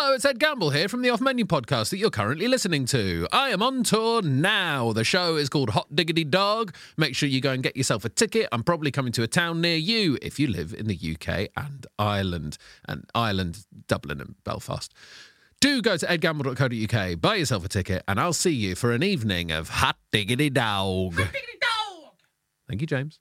Hello, it's Ed Gamble here from the Off Menu podcast that you're currently listening to. I am on tour now. The show is called Hot Diggity Dog. Make sure you go and get yourself a ticket. I'm probably coming to a town near you if you live in the UK and Ireland, Dublin and Belfast. Do go to edgamble.co.uk, buy yourself a ticket, and I'll see you for an evening of Hot Diggity Dog. Hot Diggity Dog! Thank you, James.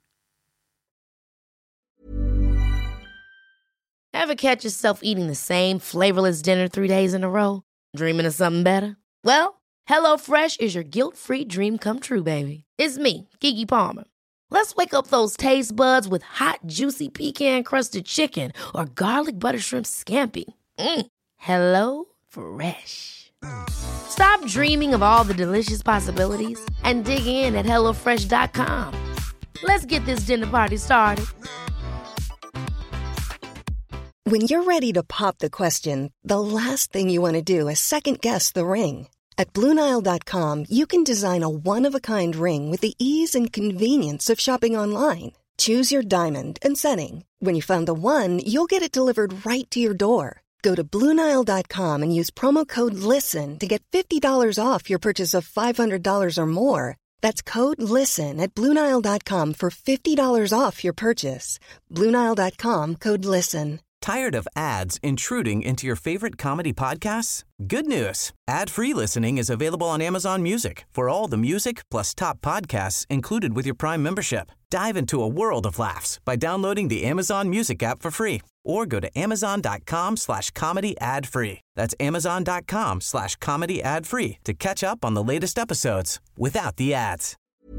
Ever catch yourself eating the same flavorless dinner 3 days in a row? Dreaming of something better? Well, HelloFresh is your guilt-free dream come true, baby. It's me, Keke Palmer. Let's wake up those taste buds with hot, juicy pecan-crusted chicken or garlic butter shrimp scampi. HelloFresh. Stop dreaming of all the delicious possibilities and dig in at HelloFresh.com. Let's get this dinner party started. When you're ready to pop the question, the last thing you want to do is second-guess the ring. At BlueNile.com, you can design a one-of-a-kind ring with the ease and convenience of shopping online. Choose your diamond and setting. When you find the one, you'll get it delivered right to your door. Go to BlueNile.com and use promo code LISTEN to get $50 off your purchase of $500 or more. That's code LISTEN at BlueNile.com for $50 off your purchase. BlueNile.com, code LISTEN. Tired of ads intruding into your favorite comedy podcasts? Good news. Ad-free listening is available on Amazon Music for all the music plus top podcasts included with your Prime membership. Dive into a world of laughs by downloading the Amazon Music app for free or go to amazon.com/comedy ad-free. That's amazon.com/comedy ad-free to catch up on the latest episodes without the ads.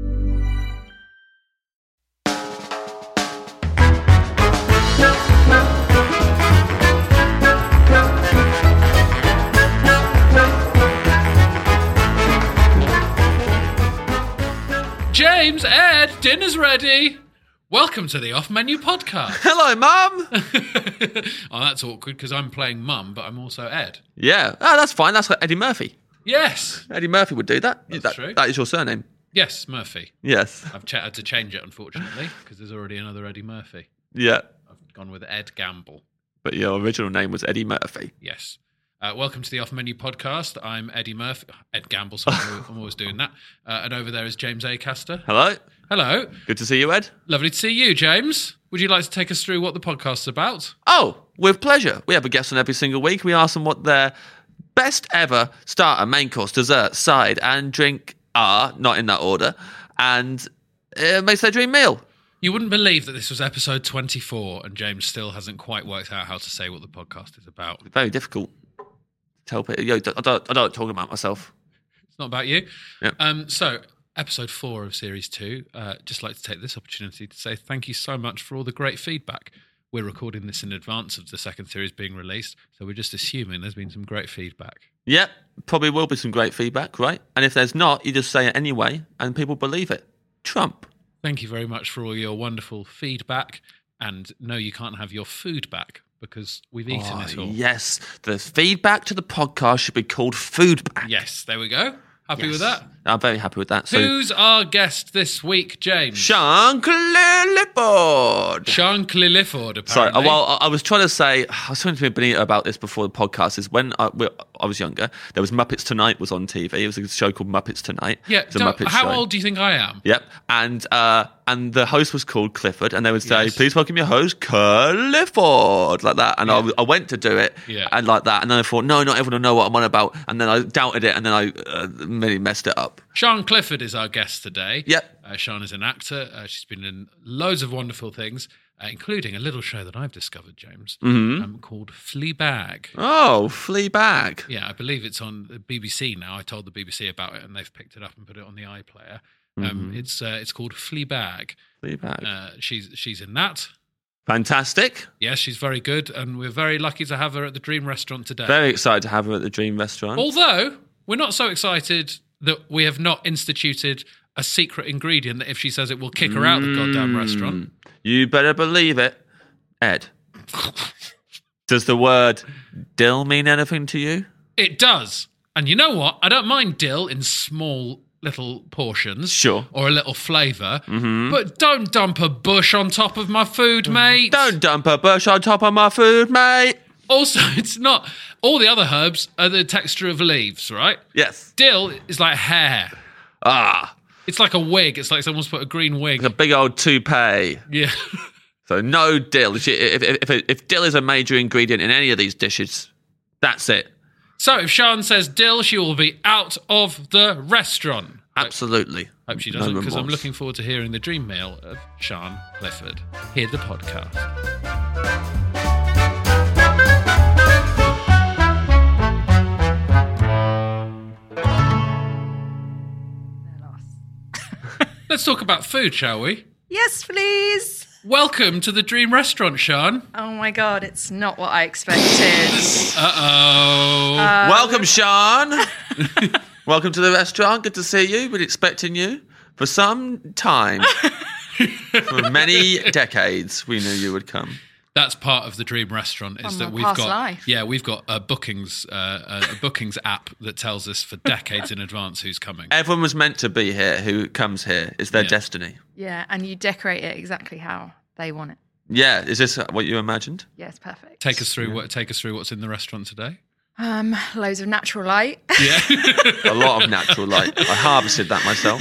James, Ed, dinner's ready. Welcome to the Off Menu podcast. Hello, Mum. Oh, that's awkward because I'm playing Mum, but I'm also Ed. Yeah. Oh, that's fine. That's like Eddie Murphy. Yes. Eddie Murphy would do that. That's true. That is your surname. Yes, Murphy. Yes. I've had to change it, unfortunately, because there's already another Eddie Murphy. Yeah. I've gone with Ed Gamble. But your original name was Eddie Murphy. Yes. Welcome to the Off Menu podcast. I'm Eddie Murphy. Ed Gamble, sorry, I'm always doing that. And over there is James Acaster. Hello. Hello. Good to see you, Ed. Lovely to see you, James. Would you like to take us through what the podcast's about? Oh, with pleasure. We have a guest on every single week. We ask them what their best ever starter, main course, dessert, side, and drink are, not in that order, and it makes their dream meal. You wouldn't believe that this was episode 24 and James still hasn't quite worked out how to say what the podcast is about. Very difficult. Tell people, I don't talk about myself. It's not about you. Yeah. So, episode 4 of series 2. Just like to take this opportunity to say thank you so much for all the great feedback. We're recording this in advance of the second series being released, so we're just assuming there's been some great feedback. Yep, probably will be some great feedback, right? And if there's not, you just say it anyway, and people believe it. Trump. Thank you very much for all your wonderful feedback, and no, you can't have your food back, because we've eaten it all. Yes, the feedback to the podcast should be called Foodback. Yes, there we go. Happy with that? I'm very happy with that. So, who's our guest this week, James? Sean Clifford. Sean Clifford, apparently. Sorry, well, I was trying to say, I was talking to Benita about this before the podcast, is when I was younger, there was Muppets Tonight was on TV. It was a show called Muppets Tonight. Yeah, how old do you think I am? Yep, and the host was called Clifford, and they would say, please welcome your host, Clifford, like that. And I went to do it, and like that, and then I thought, no, not everyone will know what I'm on about, and then I doubted it, and then I really messed it up. Sean Clifford is our guest today. Yep. Sean is an actor. She's been in loads of wonderful things, including a little show that I've discovered, James, called Fleabag. Oh, Fleabag. Yeah, I believe it's on the BBC now. I told the BBC about it, and they've picked it up and put it on the iPlayer. It's called Fleabag. Fleabag. She's in that. Fantastic. Yes, she's very good, and we're very lucky to have her at the Dream Restaurant today. Very excited to have her at the Dream Restaurant. Although, we're not so excited that we have not instituted a secret ingredient that if she says it will kick her out of the goddamn restaurant. You better believe it. Ed, does the word dill mean anything to you? It does. And you know what? I don't mind dill in small little portions. Sure. Or a little flavour. But don't dump a bush on top of my food, mate. Don't dump a bush on top of my food, mate. Also, it's not. All the other herbs are the texture of leaves, right? Yes. Dill is like hair. Ah. It's like a wig. It's like someone's put a green wig. Like a big old toupee. Yeah. So no dill. If dill is a major ingredient in any of these dishes, that's it. So if Sian says dill, she will be out of the restaurant. Absolutely. Hope she doesn't, because I'm remorse. looking forward to hearing the dream meal of Sian Clifford. Hear the podcast. Let's talk about food, shall we? Yes, please. Welcome to the Dream Restaurant, Sian. Oh my God, it's not what I expected. Uh-oh. Welcome, Sean. Welcome to the restaurant. Good to see you. Been expecting you for some time. For many decades, we knew you would come. That's part of the Dream Restaurant is that we've got a bookings app that tells us for decades in advance who's coming. Everyone was meant to be here who comes here. It's their destiny. Yeah, and you decorate it exactly how they want it. Yeah, is this what you imagined? Yeah, it's perfect. Take us through what's in the restaurant today. Loads of natural light. Yeah. A lot of natural light. I harvested that myself.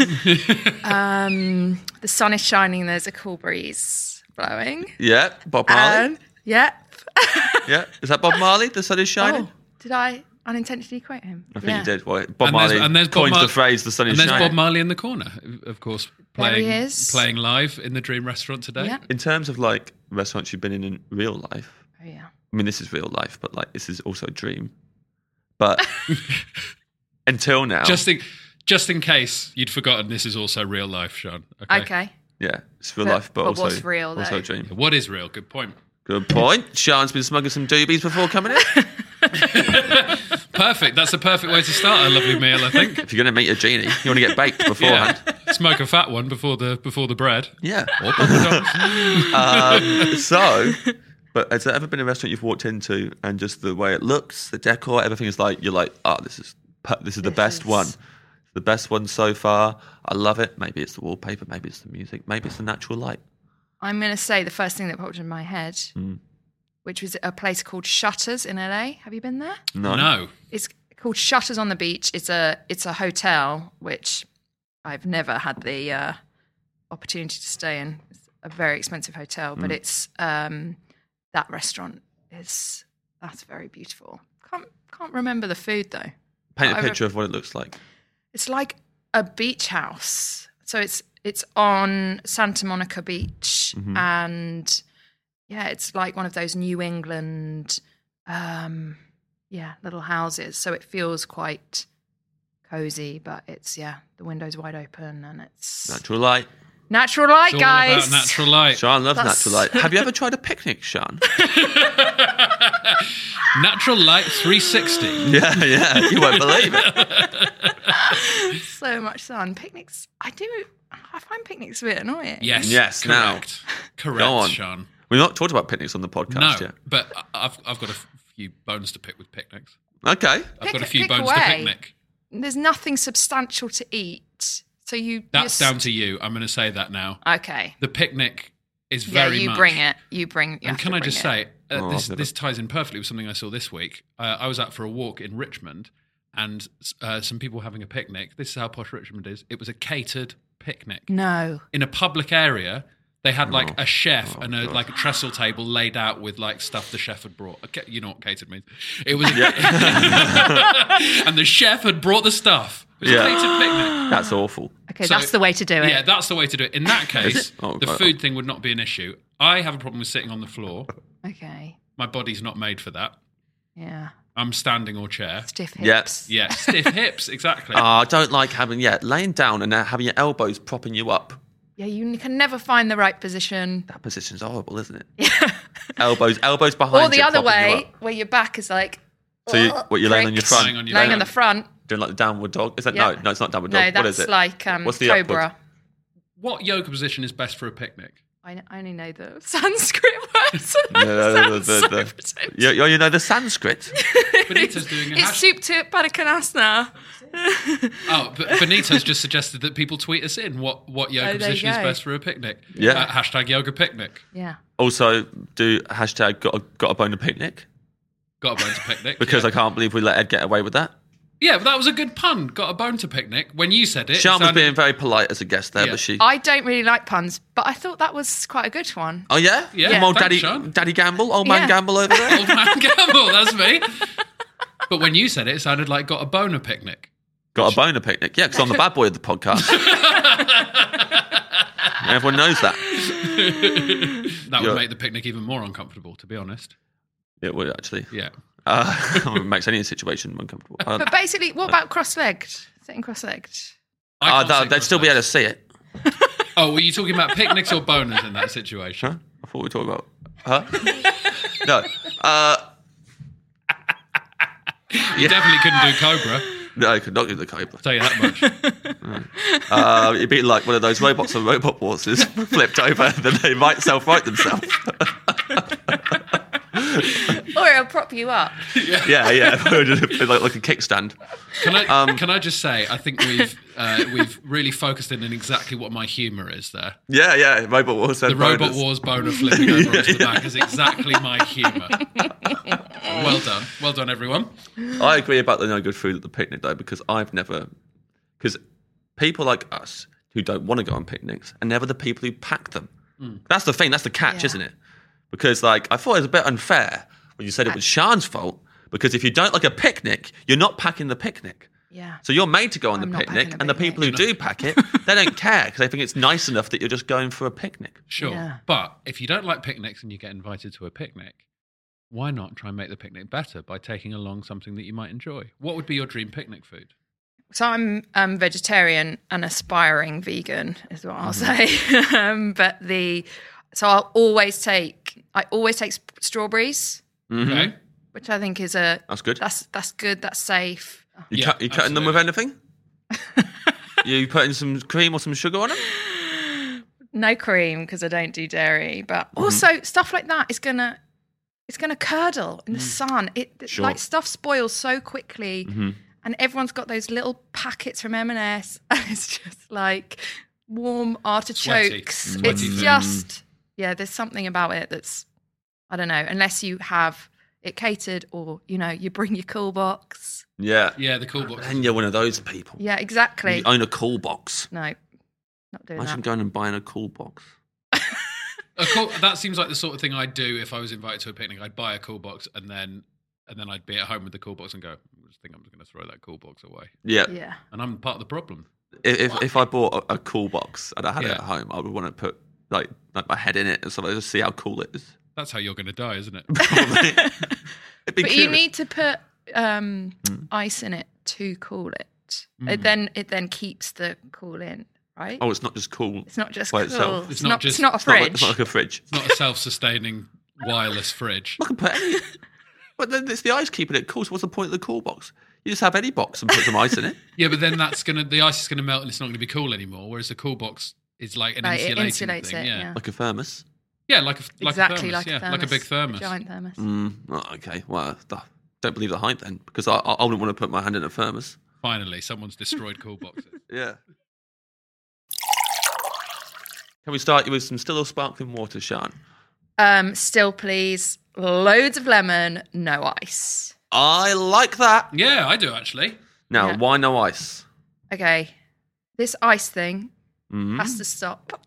The sun is shining. There's a cool breeze blowing. Yeah, Bob Marley. Yeah. Yeah, is that Bob Marley? The sun is shining. Oh, did I unintentionally quote him? I think you did. Well, Bob And Marley there's coined the phrase "the sun is and there's shining." Bob Marley in the corner, of course, There he is. playing live in the Dream Restaurant today. Yeah. In terms of like restaurants you've been in real life, Oh yeah. I mean, this is real life, but like this is also a dream. But until now, Just in case you'd forgotten, this is also real life, Sian. Okay. yeah, it's real But- life, but but also what's real, also though? a dream. What is real? Good point. Good point. Sean's been smuggling some doobies before coming in. Perfect. That's a perfect way to start a lovely meal, I think. If you're going to meet a genie, you want to get baked beforehand. Smoke a fat one before the bread. Yeah. Or popcorns. But has there ever been a restaurant you've walked into and just the way it looks, the decor, everything is like you're like, oh, this is the best one, the best one so far. I love it. Maybe it's the wallpaper, maybe it's the music, maybe it's the natural light. I'm going to say the first thing that popped in my head, which was a place called Shutters in LA. Have you been there? No. It's called Shutters on the Beach. It's a hotel, which I've never had the opportunity to stay in. It's a very expensive hotel, but it's that restaurant that's very beautiful. Can't remember the food though. Paint a picture of what it looks like. It's like a beach house. So it's on Santa Monica Beach, and yeah, it's like one of those New England little houses. So it feels quite cozy, but it's the window's wide open and it's Natural light. natural light, It's all guys. about natural light. Sean loves That's- natural light. Have you ever tried a picnic, Sean? Natural light 360. Yeah, you won't believe it. So much sun. Picnics. I find picnics a bit annoying. Yes. now. Correct. Correct, Go on. Sian. We've not talked about picnics on the podcast No, yet. but I've got a few bones to pick with picnics. Okay. I've got a Pick- few pick bones to away. picnic. There's nothing substantial to eat. So That's down to you. I'm going to say that now. Okay. The picnic is Yeah, very you much. bring it. You bring. You And have can to I bring just it. say, I've never- this ties in perfectly with something I saw this week. I was out for a walk in Richmond, and some people were having a picnic. This is how posh Richmond is. It was a catered picnic No. in a public area. They had like a chef and a trestle table laid out with like stuff the chef had brought. You know what catered means? It was, and the chef had brought the stuff. It was a catered picnic. That's awful. Okay, So- that's the way to do it. Yeah, that's the way to do it. In that case, Oh, the God. food thing would not be an issue. I have a problem with sitting on the floor. Okay. My body's not made for that. Yeah. I'm standing or chair. Stiff Yes. hips. Yeah, stiff hips, exactly. I don't like laying down and having your elbows propping you up. Yeah, you can never find the right position. That position's horrible, isn't it? Yeah. elbows behind Or the you, other propping you way, up. where your back is like. So you're laying on your cricked. front? Lying on your Laying back. on the front. Doing like the downward dog? Is that Yeah. no, it's not downward dog. No, What is that's it? like What's the Cobra. upward? What yoga position is best for a picnic? I only know the Sanskrit words. You know the Sanskrit. Benito's doing a It's Supta Padakkanasana. but Benito's just suggested that people tweet us in what yoga Oh, there you position is go. best for a picnic. Yeah. Hashtag yoga picnic. Yeah. Also, do hashtag got a bone to picnic. Got a bone to picnic. Because I can't believe we let Ed get away with that. Yeah, but that was a good pun. Got a bone to picnic. When you said it, Sian was sounded... being very polite as a guest there, but she... I don't really like puns, but I thought that was quite a good one. Oh, yeah? Yeah. From old Thanks, Daddy, Sian. Daddy Gamble? Old man Gamble over there? Old man Gamble, that's me. But when you said it, it sounded like got a boner picnic. Got a boner picnic. Yeah, because I'm the bad boy of the podcast. Everyone knows that. That would make the picnic even more uncomfortable, to be honest. It would, actually. Yeah. It makes any situation uncomfortable. But basically, what about cross-legged? Sitting cross-legged? They'd still be able to see it. Oh, were you talking about picnics or boners in that situation? Huh? I thought we were talking about... Huh? No. You definitely couldn't do Cobra. No, I could not do the Cobra. I'll tell you that much. It'd be like one of those robots on Robot Wars is flipped over, then they might self-right themselves. Or it'll prop you up. Yeah. like a kickstand. Can I just say, I think we've really focused in on exactly what my humour is there. Yeah. Robot Wars. The Robot Wars boner flipping over onto the back is exactly my humour. Well done, everyone. I agree about the no good food at the picnic though, because because people like us who don't want to go on picnics are never the people who pack them. That's the thing. That's the catch, isn't it? Because I thought it was a bit unfair when you said it was Sian's fault, because if you don't like a picnic, you're not packing the picnic. Yeah. So you're made to go on I'm the not picnic, packing and the the people who do pack it, they don't care because they think it's nice enough that you're just going for a picnic. Sure. Yeah. But if you don't like picnics and you get invited to a picnic, why not try and make the picnic better by taking along something that you might enjoy? What would be your dream picnic food? So I'm vegetarian and aspiring vegan, is what I'll say. So I always take strawberries, Okay. which I think is That's good. That's good. That's safe. You Yeah, cutting them with anything? You putting some cream or some sugar on them? No cream because I don't do dairy, but also stuff like that is gonna curdle in the sun. Sure. Like stuff spoils so quickly, and everyone's got those little packets from M&S, and it's just like warm artichokes. Sweaty It's thing. just there's something about it that's, I don't know, unless you have it catered or you bring your cool box. Yeah. Yeah, the cool box. And you're one of those people. Yeah, exactly. You own a cool box. No, not doing Imagine that. going and buying a cool box. That seems like the sort of thing I'd do if I was invited to a picnic. I'd buy a cool box and then I'd be at home with the cool box and go, I just think I'm just going to throw that cool box away. Yeah. Yeah. And I'm part of the problem. If I bought a cool box and I had it Yeah. at home, I would want to put like my head in it and stuff, just see how cool it is. That's how you're going to die, isn't it? Probably. It'd be But curious. you need to put ice in it to cool it. It then keeps the cool in, right? Oh, it's not just cool. It's not just by cool. itself. It's It's not not. just- It's not a It's not, fridge. it's not like a fridge. It's not a self-sustaining wireless fridge. I can put any. But then it's the ice keeping it cool. So what's the point of the cool box? You just have any box and put some ice in it. Yeah, but then the ice is going to melt and it's not going to be cool anymore. Whereas the cool box is like an Like, it insulating insulates thing. it, Yeah. yeah. Like a thermos. Yeah, like a exactly thermos. like Yeah, a thermos. like a big thermos. Giant thermos. Oh, okay. Well, don't believe the hype then, because I wouldn't want to put my hand in a thermos. Finally, someone's destroyed cool boxes. Yeah. Can we start you with some still or sparkling water, Sian? Still, please. Loads of lemon, no ice. I like that. Yeah, I do actually. Now, Yeah. why no ice? Okay, this ice thing Mm-hmm. has to stop.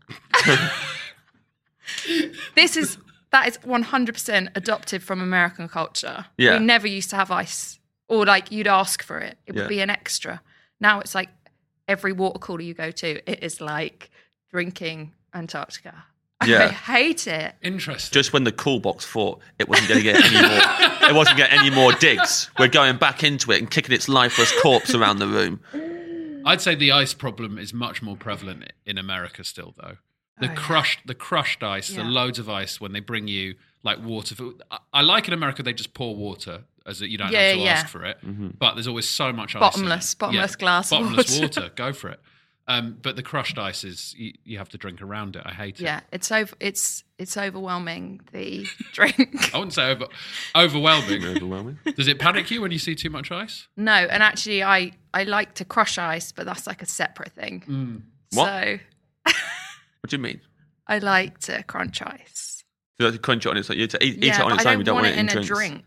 That is 100% adopted from American culture. Yeah. We never used to have ice, or like you'd ask for it. It would Yeah. be an extra. Now it's like every water cooler you go to, it is like drinking Antarctica. Yeah. I hate it. Interesting. Just when the cool box thought it wasn't going to get any more, it wasn't getting any more digs. We're going back into it and kicking its lifeless corpse around the room. I'd say the ice problem is much more prevalent in America still, though. The crushed ice, the Yeah. loads of ice when they bring you like water. I like in America they just pour water as you don't Yeah, have to yeah. ask for it. But there's always so much ice. Bottomless glass of bottomless water. water. Go for it. But the crushed ice is you have to drink around it. I hate it. Yeah, it's overwhelming, the drink. I wouldn't say overwhelming. Overwhelming. Does it panic you when you see too much ice? No, and actually I like to crush ice, but that's like a separate thing. What? So What do you mean? I like to crunch ice. You like to crunch it on its own. You eat it on but its I own. You don't don't want want it in a drinks. drink.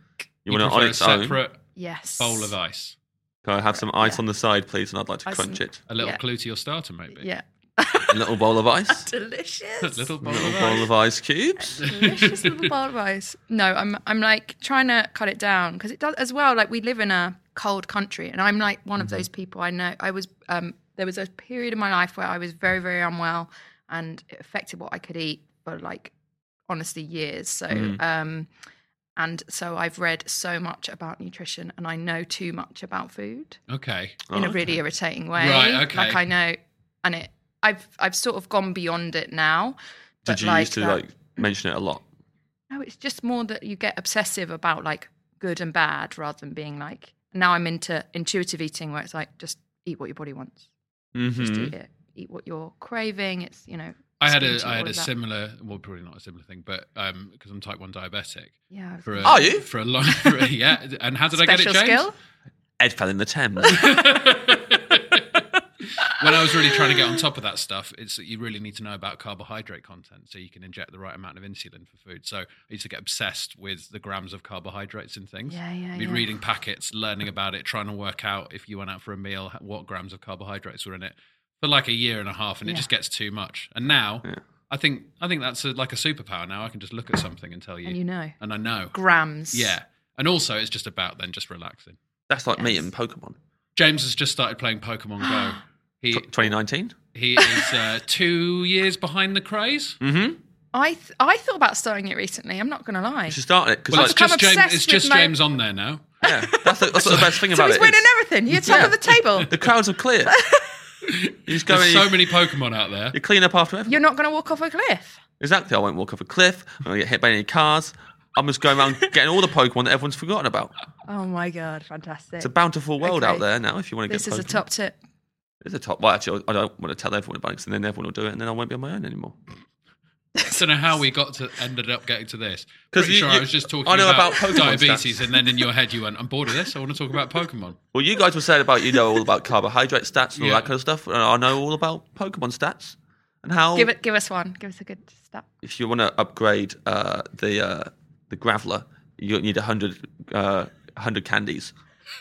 You want it on its own? Separate Yes. bowl of ice. Can I have some ice Yeah. on the side, please? And I'd like to Ice crunch and- it. A little Yeah. clue to your starter, maybe. Yeah. A little bowl of ice. Delicious. Little bowl Little of bowl ice. of ice cubes. Delicious little bowl of ice. No, I'm like trying to cut it down because it does as well. Like we live in a cold country, and I'm like one of those people. I know I was. There was a period in my life where I was very, very unwell, and it affected what I could eat for like honestly years. So, and so I've read so much about nutrition, and I know too much about food Okay. in a really irritating way. Right, okay. Like I know, and I've sort of gone beyond it now. Did but you like used to that- like mention it a lot? No, it's just more that you get obsessive about like good and bad rather than being like. Now I'm into intuitive eating where it's like just eat what your body wants. Just eat it. Eat what you're craving. It's I had skin to a all of that. similar, well, probably not a similar thing, but because I'm type 1 diabetic. Yeah. I was For a, gonna- Are you? For a long, yeah. And how did I Special get it, James? skill. Ed fell in the Thames. When I was really trying to get on top of that stuff, it's that you really need to know about carbohydrate content so you can inject the right amount of insulin for food. So I used to get obsessed with the grams of carbohydrates in things. Be Yeah. reading packets, learning about it, trying to work out if you went out for a meal, what grams of carbohydrates were in it for like a year and a half, and it just gets too much. And now I think that's like a superpower. Now I can just look at something and tell you, And you know. and I know. Grams. Yeah, and also it's just about then just relaxing. That's like me Yes. and Pokemon. James has just started playing Pokemon Go. He 2019. he is 2 years behind the craze. I thought about starting it recently. I'm not going to lie. You should start it because Well, like, it's just become James. obsessed It's just with my- James on there now. yeah, that's the best thing So about he's it. winning is everything. You're top of the table. the crowds are clear. You just go There's in, so many Pokemon out there. you clean up after everyone. You're not going to walk off a cliff. Exactly. I won't walk off a cliff. I'm going to get hit by any cars. I'm just going around getting all the Pokemon that everyone's forgotten about. Oh my god, fantastic! It's a bountiful world Okay. out there now. If you want to get This is a Pokemon. top tip. It's a top. Well, actually, I don't want to tell everyone about it, because then everyone will do it, and then I won't be on my own anymore. I don't know how we ended up getting to this. 'Cause Pretty sure I was just talking I know about about Pokemon diabetes, stats. and then in your head you went, "I'm bored of this. I want to talk about Pokemon." Well, you guys were saying about all about carbohydrate stats and all Yeah. that kind of stuff. And I know all about Pokemon stats and how Give us one. Give us a good stat. if you want to upgrade the Graveler, you need 100 candies.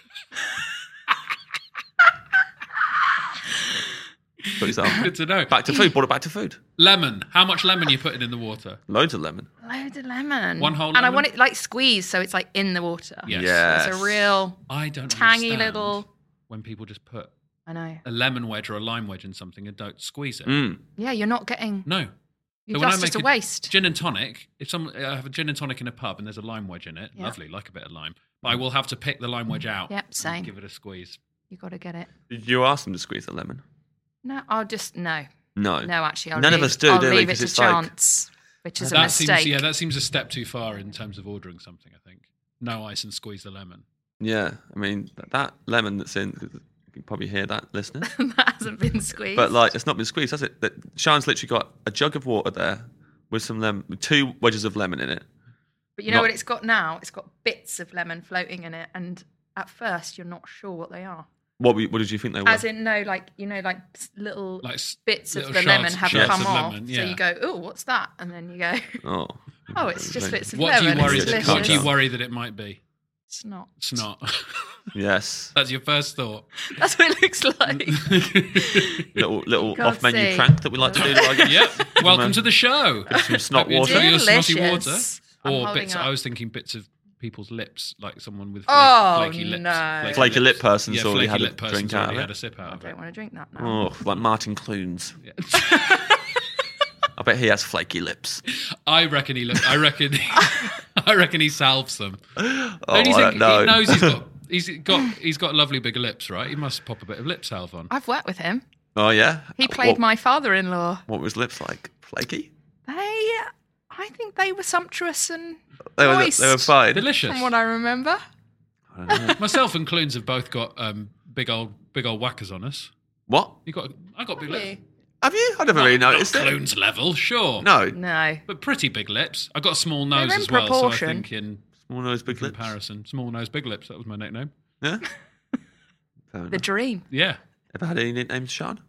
For example. Good to know. Back to food. Brought it back to food. Lemon. How much lemon you putting in the water? Loads of lemon. Loads of lemon. One whole And I lemon? want it like squeezed, so it's like in the water. Yes. Yes. It's a real I don't tangy understand little. when people just put I know. a lemon wedge or a lime wedge in something and don't squeeze it. Mm. Yeah, you're not getting. No. That's when I just make a waste. Gin and tonic, if I have a gin and tonic in a pub and there's a lime wedge in it, Yeah. lovely, like a bit of lime. But I will have to pick the lime wedge out. Yep, and same. give it a squeeze. You got to get it. Did you ask them to squeeze the lemon? No, I'll just no. No. No, actually, I'll None leave, of us do, I'll do we? leave it 'Cause to it's like- chance, which is a That mistake. seems that seems a step too far in terms of ordering something, I think. No ice and squeeze the lemon. Yeah. I mean, that lemon that's in, you can probably hear that, listener. That hasn't been squeezed. But like, it's not been squeezed, has it? That Sean's literally got a jug of water there with some lemon, 2 wedges of lemon in it. But you know not- what it's got now? It's got bits of lemon floating in it, and at first you're not sure what they are. What did you think they were? As in, no, like little Like bits of little the lemon have shards come of off. lemon, So yeah. you go, oh, what's that? And then you go, Oh. oh, it's just bits of What do you lemon. worry It's that delicious. what do you worry that it might be? It's not. It's not. Yes. That's your first thought. That's what it looks like. Little God off-menu sake. prank that we like to do. Like, Yep. Welcome to the show. some snot Hope you water. enjoy your snotty Delicious. water. I'm Or holding bits. up. I was thinking bits of people's lips, like someone with Oh, flaky lips. no. Flaky lip person Yeah, already flaky had a lip person's drink out already of had it. a sip out I of don't it. want to drink that now. Oh, like Martin Clunes. I bet he has flaky lips. I reckon he look. I reckon. I reckon he salves them. Oh, Don't you I think don't know. he knows he's got lovely big lips, right? He must pop a bit of lip salve on. I've worked with him. Oh, yeah? He played What- my father-in-law. What was lips like? Flaky? I think they were sumptuous and They moist, were fine. Delicious. from what I remember. Myself and Clunes have both got big old whackers on us. What? I got big lips. Have you? I never really Not noticed it. Clunes level, sure. No. No. But pretty big lips. I got a small nose in as well, proportion. so I think in Small nose, big lips. comparison, small nose, big lips. That was my nickname. Yeah? Fair The enough. dream. Yeah. Ever had any nicknames, Sean?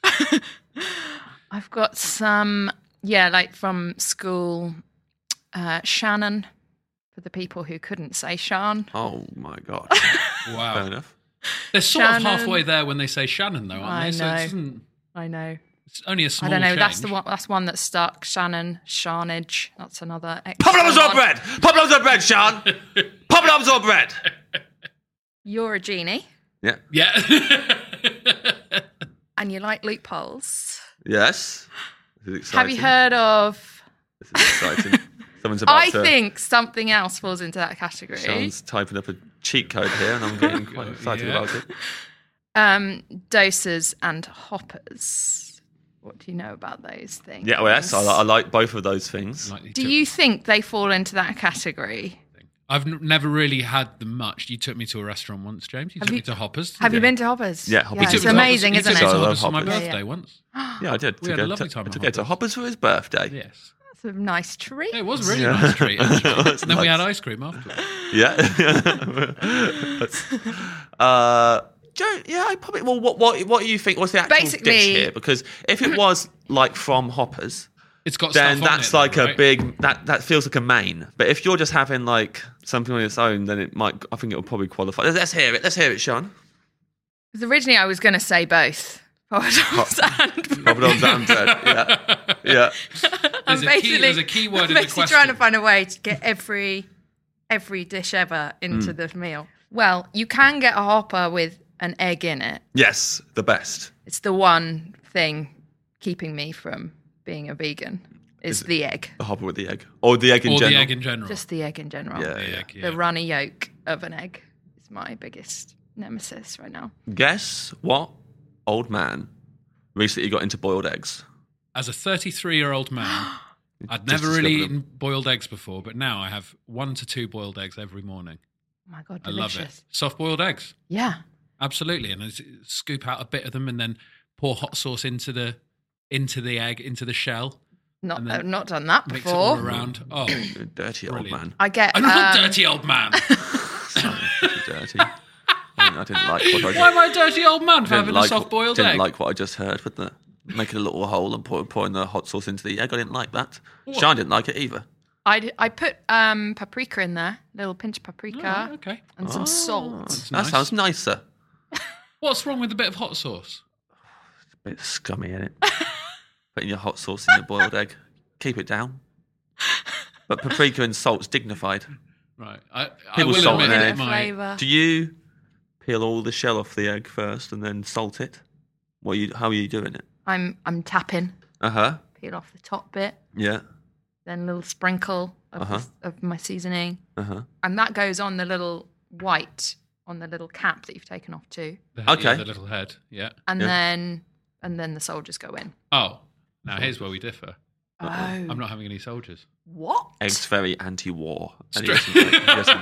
I've got some, like from school, Shannon for the people who couldn't say Sean. Oh my God! Wow. Fair enough. They're sort of Shannon. halfway there when they say Shannon, though, aren't they? I know. So I know. it's only a small I don't know. change. That's the one. That's one that stuck. Shannon, Sharnage. That's another. Poppadoms or bread? Poppadoms or bread, Sean? Poppadoms or bread? You're a genie, Yeah. Yeah. and you like loopholes. Yes. This is exciting. Have you heard of? This is exciting. Someone's about I to... think something else falls into that category. Sean's typing up a cheat code here, and I'm getting quite excited about it. Doses and hoppers. What do you know about those things? Yeah, well, yes, I like both of those things. Do you think they fall into that category? I've never really had them much. You took me to a restaurant once, James. You took me to Hoppers. Have you been to Hoppers? Yeah, Hoppers. It's amazing, You isn't took me it? to I love Hoppers for my Hoppers. birthday once. Yeah, I did. We had a lovely time at to get to Hoppers. Hoppers for his birthday. Yes. That's a nice treat. Yeah, it was a really nice treat, actually. It's And then we nice. had ice cream afterwards. Yeah. I probably. Well, what do you think? What's the actual Basically- dish here? Because if it was like from Hoppers, It's got then stuff on that's it, like though, a right? big. That feels like a main. But if you're just having like something on its own, then it might. I think it will probably qualify. Let's hear it. Let's hear it, Sean. Because originally I was going to say both. Poppadoms and bread. Poppadoms and bread. Yeah. I'm There's a key word in the basically question. trying to find a way to get every dish ever into the meal. Well, you can get a hopper with an egg in it. Yes, the best. It's the one thing keeping me from being a vegan is the egg. The hopper with the egg, or the egg in Or general. the egg in general. Just the egg in general. Yeah. The egg, yeah. The runny yolk of an egg is my biggest nemesis right now. Guess what? Old man recently got into boiled eggs. As a 33-year-old man, I'd Just never really discovered them. eaten boiled eggs before, but now I have 1 to 2 boiled eggs every morning. Oh my God, I delicious. love it. Soft-boiled eggs. Yeah. Absolutely. And I scoop out a bit of them and then pour hot sauce into the egg, into the shell. Not, And then I've not done that Mix it all before. around. Oh, You're a dirty Brilliant. old man. I get. I'm not a dirty old man. Sorry, you're dirty. I didn't like what I Why am I a dirty old man for didn't having like, a soft-boiled didn't egg? like what I just heard with the making a little hole and pouring the hot sauce into the egg. I didn't like that. Sean didn't like it either. I put paprika in there, little pinch of paprika, Oh, okay. and some salt. That's That nice. sounds nicer. What's wrong with a bit of hot sauce? A bit scummy in it. Putting your hot sauce in your boiled egg. Keep it down. But paprika and salt's dignified. Right. I People will salt admit an that egg. my... Flavour. Do you peel all the shell off the egg first and then salt it? How are you doing it? I'm tapping. Uh-huh. Peel off the top bit, Yeah. then a little sprinkle of, Uh-huh. of my seasoning, Uh-huh. and that goes on the little white on the little cap that you've taken off too, Okay. The little head. Yeah. and Yeah. then the soldiers go in. Oh, now here's where we differ. Oh, I'm not having any soldiers. what? Egg's very anti-war. And Straight- he doesn't-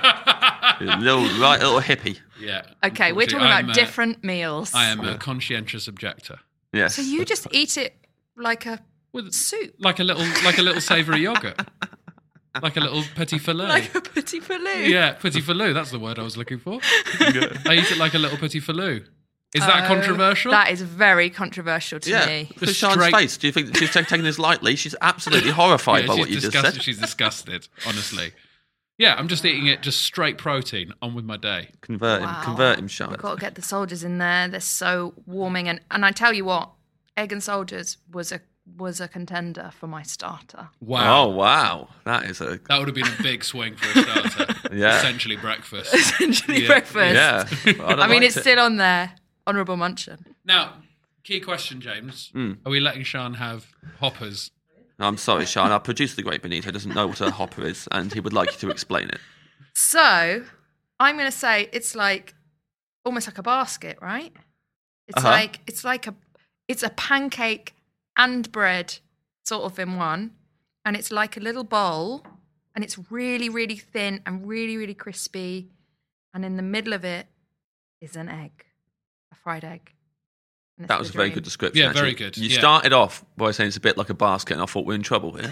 little hippie. Yeah. Okay, we're talking Unfortunately, about different meals. I am a conscientious objector. Yes. So you just eat it like a With soup, like a little savoury yogurt, like a little petit filet. like a petit filet. Yeah, petit filet. That's the word I was looking for. I eat it like a little petit filet. Is that controversial? That is very controversial to Yeah, me. because Sean's straight- face. Do you think that she's taking this lightly? She's absolutely horrified Yeah, by she's what you just disgusted. said. She's disgusted, honestly. Yeah, I'm just eating it just straight protein. On with my day. Convert him, Sean. We've got to get the soldiers in there. They're so warming, and I tell you what, egg and soldiers was a contender for my starter. Wow. Oh wow, that is a That would have been a big swing for a starter. Yeah. Essentially breakfast. Essentially Yeah. breakfast. yeah. I mean, it's still on there. Honourable mention. Now, key question, James. Are we letting Sean have hoppers? I'm sorry, Sean. Our producer, the great Benito, doesn't know what a hopper is, and he would like you to explain it. So I'm going to say it's like almost like a basket, right? It's Uh-huh. it's a pancake and bread sort of in one, and it's like a little bowl, and it's really, really thin and really, really crispy, and in the middle of it is an egg, a fried egg. And it's That was a the very dream. good description. Yeah, actually. very good. You Yeah. started off by saying it's a bit like a basket, and I thought we're in trouble here.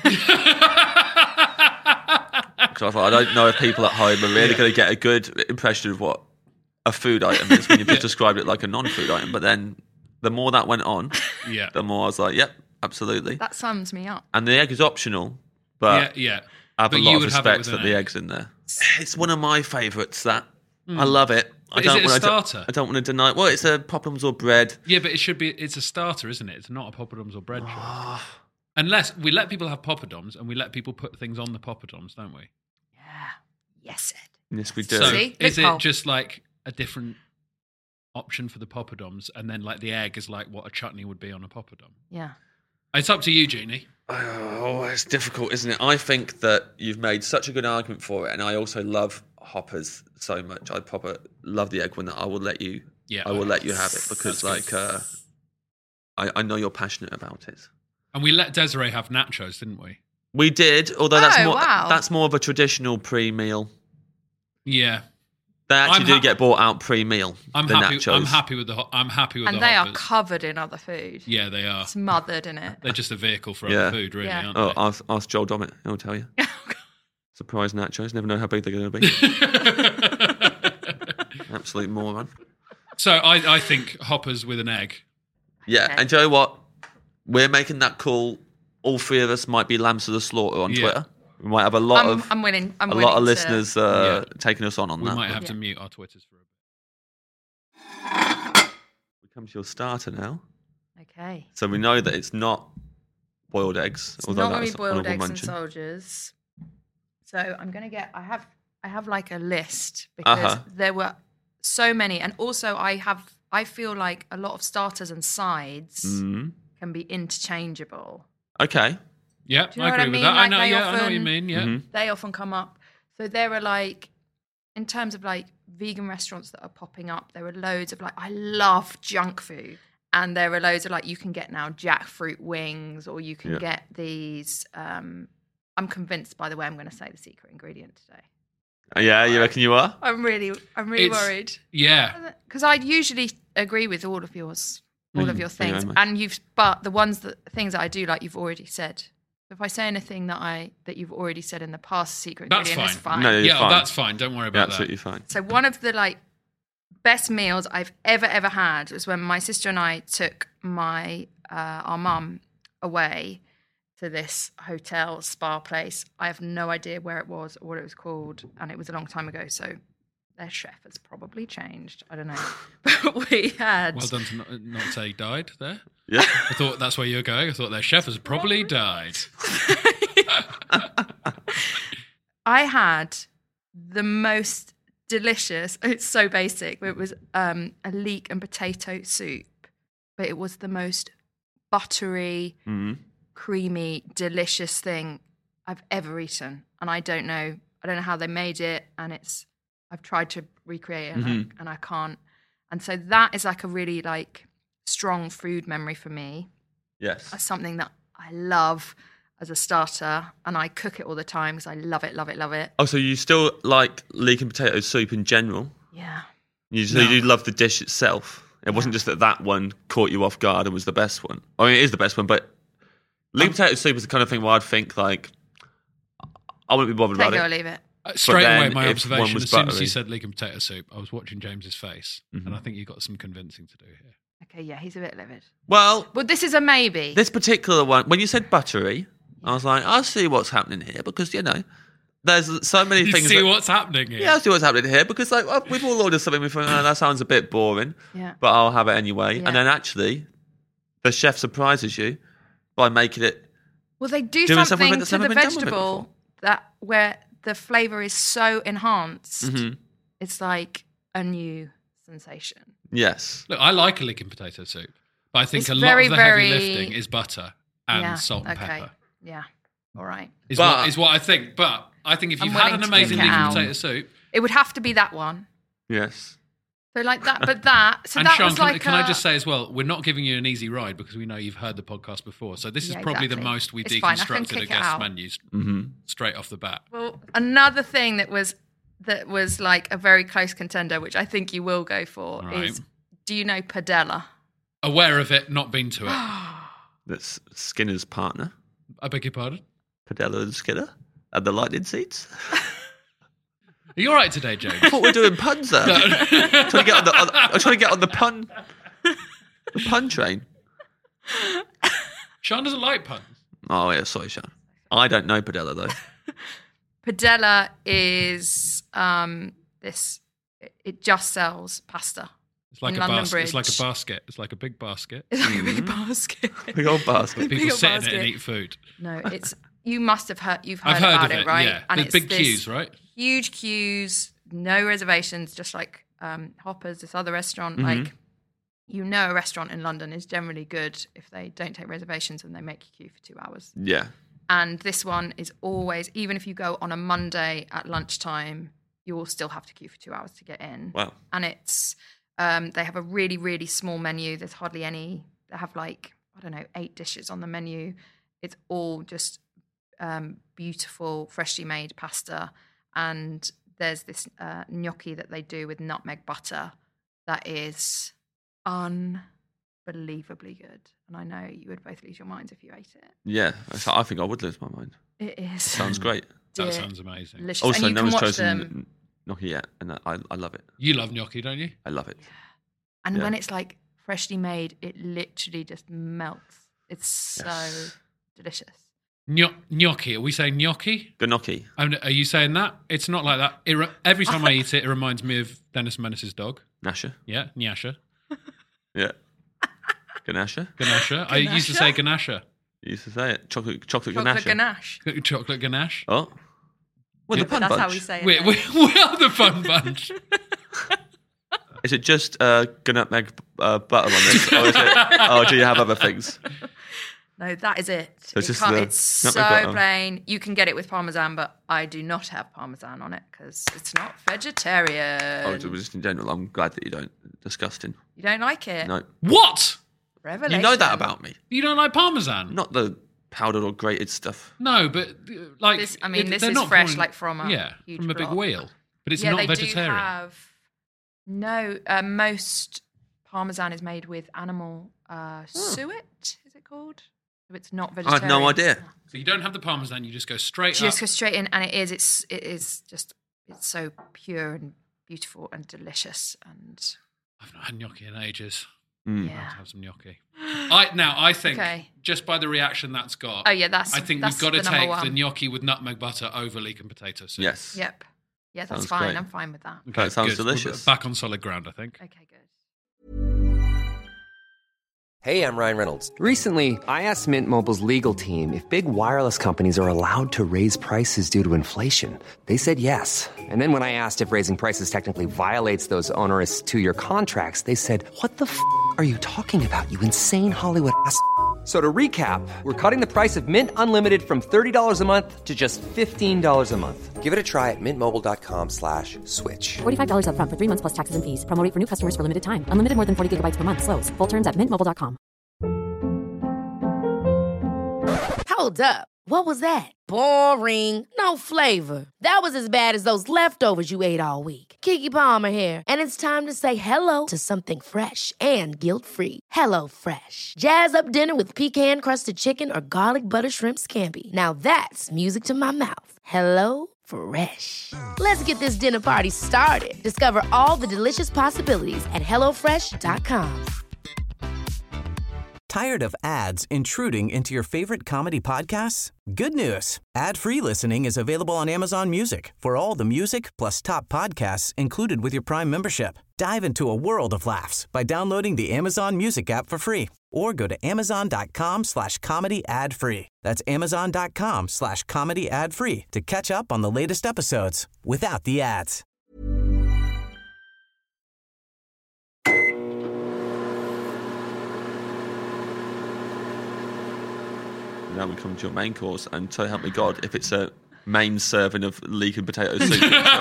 Because I thought, I don't know if people at home are really going to get a good impression of what a food item is when you've just described it like a non-food item. But then the more that went on, Yeah. the more I was like, yep, absolutely. That sums me up. And the egg is optional, but yeah. I have But a you lot of would have it respect with that an the egg. egg's in there. It's one of my favourites, that. I love it. Is it a starter? I don't want to deny it. Well, it's a poppadoms or bread. Yeah, but it's a starter, isn't it? It's not a poppadoms or bread choice. Unless we let people have poppadoms and we let people put things on the poppadoms, don't we? Yeah. Yes, Ed. Yes, we do. So See? is Loophole. it just like a different option for the poppadoms, and then like the egg is like what a chutney would be on a poppadom? Yeah. It's up to you, Jeannie. Oh, it's difficult, isn't it? I think that you've made such a good argument for it, and I also love hoppers so much. I love the egg one. That I will let you. Yeah, I will let you have it because, That's good. I know you're passionate about it. And we let Desiree have nachos, didn't we? We did, although wow. that's more of a traditional pre-meal. Yeah, They actually do get bought out pre-meal. I'm happy. Nachos. I'm happy with the. I'm happy with And the they are hoppers. covered in other food. Yeah, they are. It's mothered in it. They're just a vehicle for Yeah. other food, really, Yeah. aren't Oh, they? ask Joel Dommett. He'll tell you. Surprise nachos. Never know how big they're going to be. Absolute moron. So I think hoppers with an egg. Yeah, Okay. and do you know what? We're making that call. All three of us might be lambs to the slaughter on Yeah. Twitter. We might have a lot of I'm willing. I'm a willing lot of to- listeners taking us on We that. might have Yeah. to mute our Twitters for a bit. We come to your starter now, Okay. so we know that it's not boiled eggs. It's although not going that's to be boiled honourable eggs and mention. soldiers. So I'm going to get. I have like a list because there were so many, and also I feel like a lot of starters and sides can be interchangeable. Okay. Yeah, Do you know I what agree I with mean? that. Like I know. they Yeah, I know what you often- mean. Yeah. They often come up. So there are like, in terms of like vegan restaurants that are popping up, there are loads of like, I love junk food. And there are loads of like, you can get now jackfruit wings, or you can get these. I'm convinced, by the way, I'm going to say the secret ingredient today. Yeah, you reckon you are? I'm really It's- worried. Yeah. Because I usually agree with all of yours, all of your things, Yeah, and but the things that I do like, you've already said. If I say anything that you've already said in the past, secret That's ingredient is fine. fine. No, you're Yeah, fine. that's fine. Don't worry You're about absolutely fine. So one of the like best meals I've ever had was when my sister and I took our mum away to this hotel spa place. I have no idea where it was or what it was called, and it was a long time ago. So their chef has probably changed. I don't know, but we had. that. Well done to not say he died there. Yeah. I thought that's where you were going. I thought their chef has probably died. I had the most delicious. It's so basic. It was a leek and potato soup, but it was the most buttery, creamy, delicious thing I've ever eaten. And I don't know how they made it. And I've tried to recreate it and I can't. And so that is like a really like strong food memory for me. Yes. That's something that I love as a starter, and I cook it all the time because I love it, love it, love it. Oh, so you still like leek and potato soup in general? Yeah. You do love the dish itself. It wasn't just that one caught you off guard and was the best one. I mean, it is the best one, but leek and potato soup is the kind of thing where I'd think like, I wouldn't be bothered Take about it or it. leave it. Straight then away, my if one observation, was as soon as buttery- you said leek and potato soup, I was watching James's face, and I think you got some convincing to do here. Okay, yeah, he's a bit livid. Well, Well, this is a maybe. this particular one, when you said buttery, I was like, I see what's happening here because, there's so many You things. see what's happening here. Yeah, I see what's happening here because, like, we've all ordered something. We think, that sounds a bit boring, Yeah. but I'll have it anyway. Yeah. And then actually, the chef surprises you by making it. Well, they do Doing something something that's to never the been done with it vegetable where the flavour is so enhanced. Mm-hmm. It's like a new sensation. Yes. Look, I like a leek and potato soup, but I think It's a lot very, of the heavy very- lifting is butter and yeah. salt and okay. pepper. Yeah. All right. Is But- what I think. But I think if I'm you've had willing an to amazing kick leek it and out. potato soup, It would have to be that one. Yes. So like that, but that. So and that Sean, was like can I just say as well, we're not giving you an easy ride because we know you've heard the podcast before. So this is Yeah, probably the exactly. most we It's fine, I can deconstructed kick a it guest out. menus straight off the bat. Well, another thing that was like a very close contender, which I think you will go for, Right. is do you know padella? Aware of it, not been to it. That's Skinner's partner, I beg your pardon. Padella and Skinner, and the lightning seeds. Are you all right today, James? I thought we were doing puns there. I'm trying to get on the pun train. Sean doesn't like puns. Oh yeah, sorry, Sean. I don't know Padella though. Padella is this. It just sells pasta. It's like in a London basket. Bridge. It's like a basket. It's like a big basket. It's like a big basket. Big old basket. People old sit in it basket. and eat food. No, it's you must have heard. You've heard I've heard about of it, right? Yeah, And there's it's big this queues, right? Huge queues, no reservations, just like Hoppers, this other restaurant. Like, a restaurant in London is generally good if they don't take reservations and they make you queue for 2 hours. Yeah. And this one is always, even if you go on a Monday at lunchtime, you will still have to queue for 2 hours to get in. Wow. And it's, they have a really, really small menu. There's hardly any, they have 8 dishes on the menu. It's all just beautiful, freshly made pasta. And there's this gnocchi that they do with nutmeg butter that is unbelievably good. And I know you would both lose your minds if you ate it. Yeah. I think I would lose my mind. It is. Sounds great. That sounds amazing. Delicious. Also, and you no can one's watch chosen them. gnocchi yet, and I love it. You love gnocchi, don't you? I love it. And Yeah. when it's like freshly made, it literally just melts. It's so delicious. Gnocchi. Are we saying gnocchi? Gnocchi. Are you saying that? It's not like that. Every time I eat it, it reminds me of Dennis Menace's dog. Nasha. Yeah, Nyasha. Yeah. Ganasha. Ganasha. I used to say Ganasha. You used to say it. Chocolate Chocolate Ganasha. ganache. Chocolate ganache. Oh. Well, the pun That's bunch. how we say it. We are the fun bunch. Is it just nutmeg butter on this? Or is it, oh, do you have other things? No, that is it. So it's just It's so nutmeg butter. plain. You can get it with Parmesan, but I do not have Parmesan on it because it's not vegetarian. Oh, just in general, I'm glad that you don't. Disgusting. You don't like it? No. What? Revelation. You know that about me. You don't like Parmesan? Not the powdered or grated stuff. No, but like... This they're is not fresh, pouring- like from a huge from a big block. wheel. But it's yeah, not they vegetarian. do have... No, most Parmesan is made with animal suet, is it called? So it's not I vegetarian. had no idea. So you don't have the Parmesan, you just go straight Just up. go straight in, and it's so pure and beautiful and delicious, and I've not had gnocchi in ages. Mm. I'll yeah. have some gnocchi. I think Okay. just by the reaction that's got, Oh yeah, I think that's we've got to the number take one. the gnocchi with nutmeg butter over leek and potato soup. Yes. Yep. Yeah, that's Sounds fine. great. I'm fine with that. Okay, That sounds good. delicious. We're back on solid ground, I think. Okay, good. Hey, I'm Ryan Reynolds. Recently, I asked Mint Mobile's legal team if big wireless companies are allowed to raise prices due to inflation. They said yes. And then when I asked if raising prices technically violates those onerous two-year contracts, they said, "What the f*** are you talking about, you insane Hollywood ass?" So to recap, we're cutting the price of Mint Unlimited from $30 a month to just $15 a month. Give it a try at mintmobile.com/switch. $45 up front for 3 months plus taxes and fees. Promo rate for new customers for limited time. Unlimited more than 40 gigabytes per month. Slows full terms at mintmobile.com. Hold up. What was that? Boring. No flavor. That was as bad as those leftovers you ate all week. Keke Palmer here, and it's time to say hello to something fresh and guilt-free. Hello Fresh. Jazz up dinner with pecan-crusted chicken or garlic butter shrimp scampi. Now that's music to my mouth. Hello Fresh. Let's get this dinner party started. Discover all the delicious possibilities at hellofresh.com. Tired of ads intruding into your favorite comedy podcasts? Good news. Ad-free listening is available on Amazon Music for all the music plus top podcasts included with your Prime membership. Dive into a world of laughs by downloading the Amazon Music app for free or go to amazon.com/comedy ad-free. That's amazon.com/comedy ad-free to catch up on the latest episodes without the ads. Now we come to your main course, and so help me God, if it's a main serving of leek and potato soup.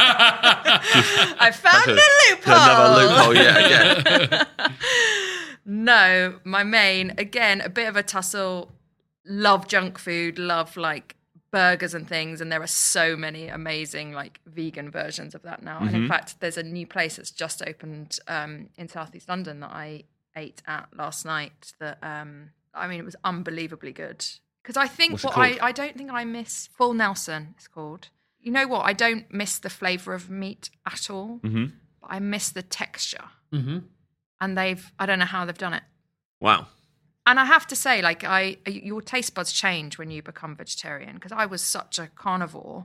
I found a loophole. Another loophole, yeah. No, my main, again, a bit of a tussle. Love junk food, love like burgers and things, and there are so many amazing like vegan versions of that now. And in fact, there's a new place that's just opened in Southeast London that I ate at last night. That it was unbelievably good. Because I think What's it called? I don't think I miss Full Nelson. It's called. You know what? I don't miss the flavour of meat at all. Mm-hmm. But I miss the texture. Mm-hmm. And I don't know how they've done it. Wow. And I have to say, like, your taste buds change when you become vegetarian. Because I was such a carnivore,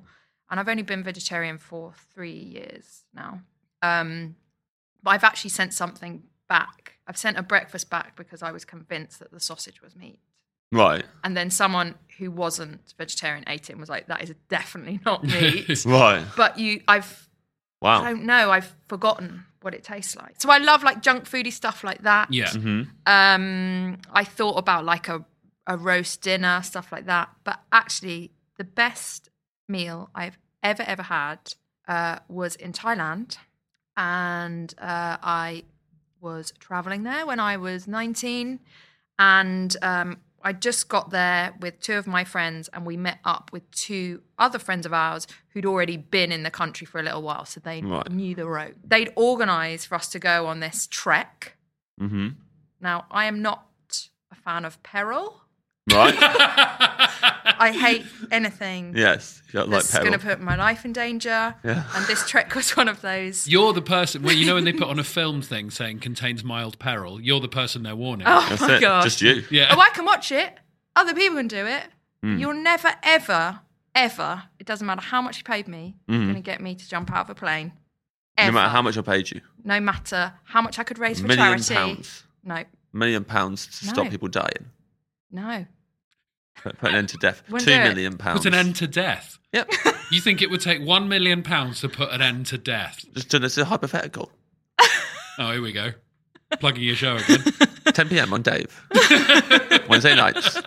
And I've only been vegetarian for 3 years now. But I've actually sent something back. I've sent a breakfast back because I was convinced that the sausage was meat. Right. And then someone who wasn't vegetarian ate it and was like, that is definitely not meat. Right. But Wow. I don't know, I've forgotten what it tastes like. So I love like junk foody stuff like that. Yeah. I thought about like a roast dinner, stuff like that. But actually, the best meal I've ever had was in Thailand. And I was traveling there when I was 19. And I just got there with 2 of my friends, and we met up with 2 other friends of ours who'd already been in the country for a little while, so they knew the road. They'd organised for us to go on this trek. Mm-hmm. Now, I am not a fan of peril. Right. I hate anything Yes, you don't like that's peril. going to put my life in danger. Yeah. And this trek was one of those. You're the person, well, you know when they put on a film thing saying contains mild peril, you're the person they're warning. Oh, That's my it. God. Just you. Yeah. Oh, I can watch it. Other people can do it. You'll never, ever, ever, it doesn't matter how much you paid me, you're going to get me to jump out of a plane. Ever. No matter how much I paid you. No matter how much I could raise for £1 million. charity. No. £1 million to stop No. people dying. No. Put an end to death. Wouldn't £2 do it. million. Put an end to death. Yep. You think it would take £1 million to put an end to death? Just doing this, a hypothetical. Oh, here we go. Plugging your show again. 10 p.m. on Dave. Wednesday nights.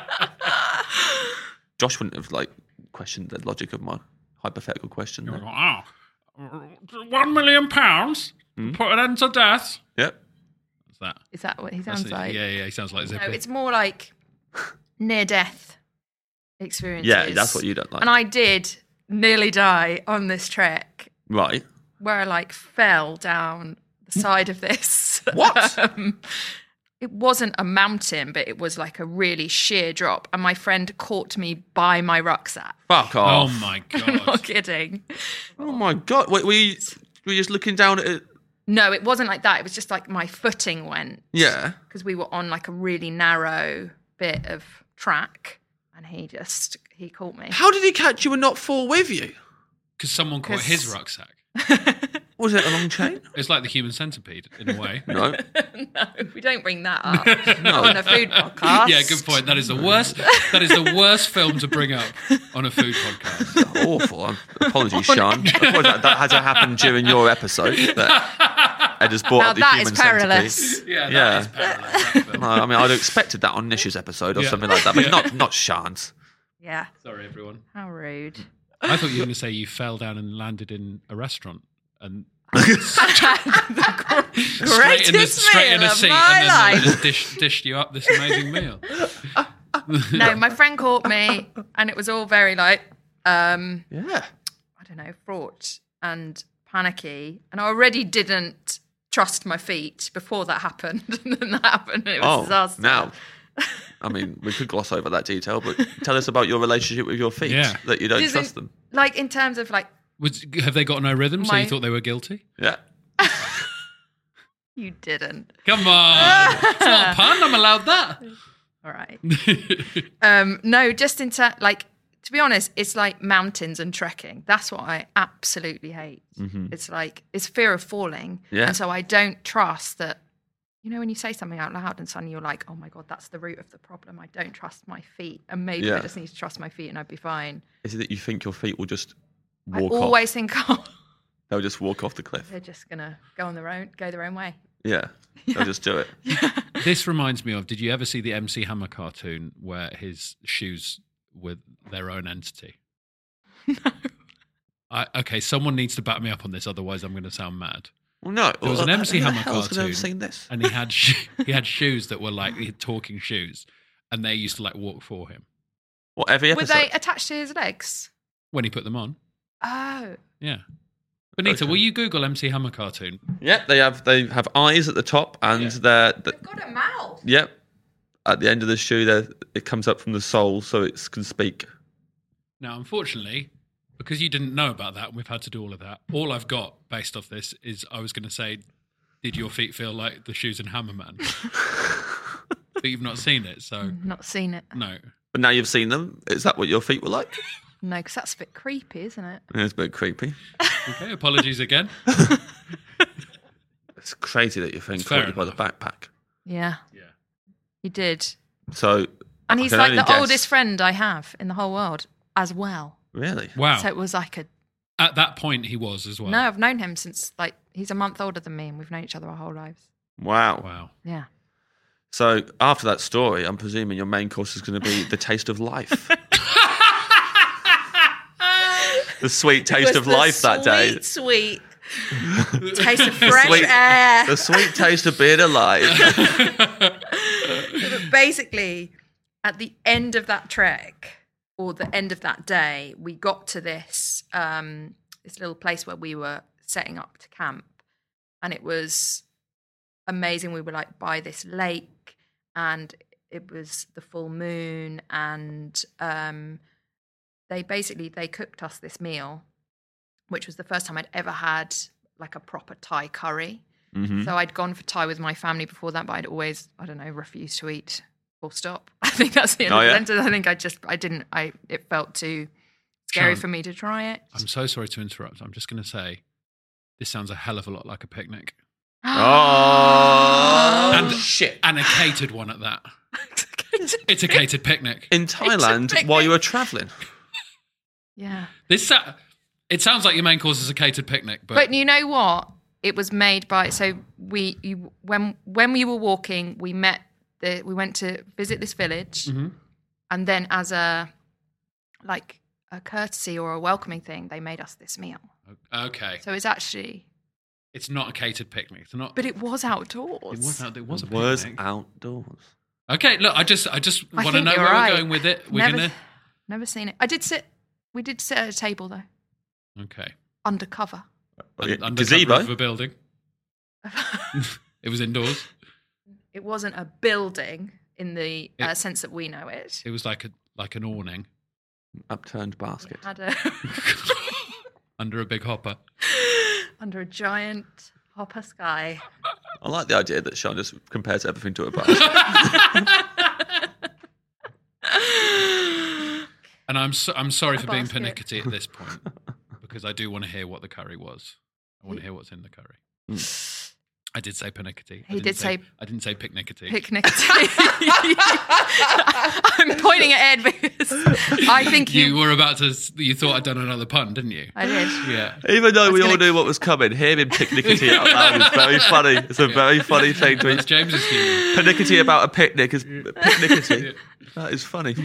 Josh wouldn't have questioned the logic of my hypothetical question. You're There. like, £1 million put an end to death. Yep. What's that? Is that what he That's sounds it. like? Yeah, he sounds like Zippy. No, it's more like near-death experiences. Yeah, that's what you don't like. And I did nearly die on this trek Right. where I fell down the side of this. What? It wasn't a mountain, but it was like a really sheer drop. And my friend caught me by my rucksack. Fuck Oh, off. my I'm not God. kidding. Oh my God. Wait, were you just looking down at it? No, it wasn't like that. It was just like my footing went. Yeah. Because we were on like a really narrow bit of track. And he caught me. How did he catch you and not fall with you? Because someone caught his rucksack. Was it a long chain? It's like the human centipede, in a way. No. No, we don't bring that up on a food podcast. Yeah, good point. That is the worst. That is the worst film to bring up on a food podcast. Awful. Apologies, Sean. That hasn't happened during your episode. That Ed has brought Now up the that human is perilous. centipede. Yeah, Yeah. that is perilous. that film. I mean, I'd have expected that on Nish's episode or Yeah. something like that, but not Sean's. Yeah. Sorry, everyone. How rude. I thought you were going to say you fell down and landed in a restaurant and Greatest straight in a meal of seat, my and then they life. just dished you up this amazing meal. No, my friend caught me, and it was all very Yeah. I don't know, fraught and panicky. And I already didn't trust my feet before that happened. And then that happened, and it was a disaster. Now, I mean, we could gloss over that detail, but tell us about your relationship with your feet, Yeah. that you don't Doesn't- trust them. Like, in terms of, like, Have they got no rhythm, so you My- thought they were guilty? Yeah. you didn't. Come on. It's not a pun. I'm allowed that. All right. No, just in terms, like, to be honest, it's like mountains and trekking. That's what I absolutely hate. It's like, it's fear of falling. Yeah. And so I don't trust that, you know, when you say something out loud and suddenly you're like, oh my God, that's the root of the problem. I don't trust my feet. And maybe I Yeah. just need to trust my feet and I'd be fine. Is it that you think your feet will just I walk always off? think, oh, They'll just walk off the cliff. they're just going to go their own way. Yeah. They'll just do it. This reminds me of, did you ever see the MC Hammer cartoon where his shoes were their own entity? No. Okay, someone needs to back me up on this, otherwise I'm going to sound mad. Well, no. There was an MC Who the Hammer hell's cartoon, ever seen this? and he had shoes that were like talking shoes, and they used to like walk for him What, every Were episode? they attached to his legs? when he put them on. Oh. Yeah. Benita, Okay. will you Google MC Hammer cartoon? Yep, they have eyes at the top, and Yeah. They've got a mouth. yep, at the end of the shoe, it comes up from the sole, so it can speak. Now, unfortunately, because you didn't know about that, and we've had to do all of that, all I've got based off this is I was going to say, did your feet feel like the shoes in Hammerman? But you've not seen it, so Not seen it. no. But now you've seen them, is that what your feet were like? No, because that's a bit creepy, isn't it? It's a bit creepy. Okay, apologies again. It's crazy that your friend caught you by the backpack. Yeah. He did. So, and he's like the oldest friend I have in the whole world as well. Really? Wow. So it was like At that point, he was as well. No, I've known him since he's a month older than me, and we've known each other our whole lives. Wow. Yeah. So after that story, I'm presuming your main course is going to be the taste of life. The sweet taste of life that day. Sweet. Taste of fresh air. The sweet taste of being alive. But basically, at the end of that trek, or the end of that day, we got to this little place where we were setting up to camp, and it was amazing. We were like by this lake, and it was the full moon, and they cooked us this meal, which was the first time I'd ever had like a proper Thai curry. Mm-hmm. So I'd gone for Thai with my family before that, but I'd always, refused to eat. Full stop. I think that's the end of the sentence. I think it felt too scary for me to try it. I'm so sorry to interrupt. I'm just going to say, this sounds a hell of a lot like a picnic. Shit. And a catered one at that. It's a catered picnic. In Thailand while you were travelling. Yeah. It sounds like your main course is a catered picnic. But you know what? It was made by... So when we were walking, we went to visit this village, mm-hmm. and then as a courtesy or a welcoming thing, they made us this meal. Okay. So it's actually... It's not a catered picnic. It's not. But it was outdoors. It was a picnic. It was outdoors. Okay, look, I just want to know where we're going with it. Never seen it. We did sit at a table though. Okay. Undercover. Under gazebo of a building. It was indoors. It wasn't a building in the sense that we know it. It was like an awning. Upturned basket. It had under a big hopper. Under a giant hopper sky. I like the idea that Sean just compares everything to a basket. And I'm sorry for being pernickety at this point, because I do want to hear what the curry was. I want to hear what's in the curry. I did say pernickety. I didn't say picnickety. Picnickety. I'm pointing at Ed because I think you thought I'd done another pun, didn't you? I did. Yeah. Even though we all knew what was coming, hearing picnickety out loud is very funny. It's a very funny thing to That's James's humour. Pernickety about a picnic is picnickety. That is funny.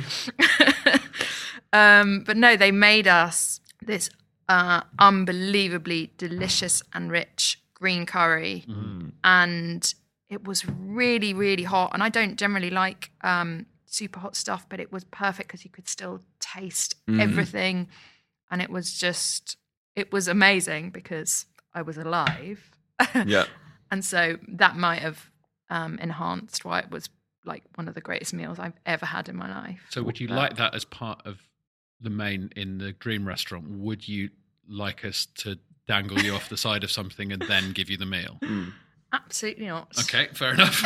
But no, they made us this unbelievably delicious and rich green curry, and it was really, really hot. And I don't generally like super hot stuff, but it was perfect because you could still taste everything, and it was amazing because I was alive. Yeah, and so that might have enhanced why it was like one of the greatest meals I've ever had in my life. So, would you like that as part of the main in the Dream Restaurant? Would you like us to dangle you off the side of something and then give you the meal? Absolutely not. Okay, fair enough.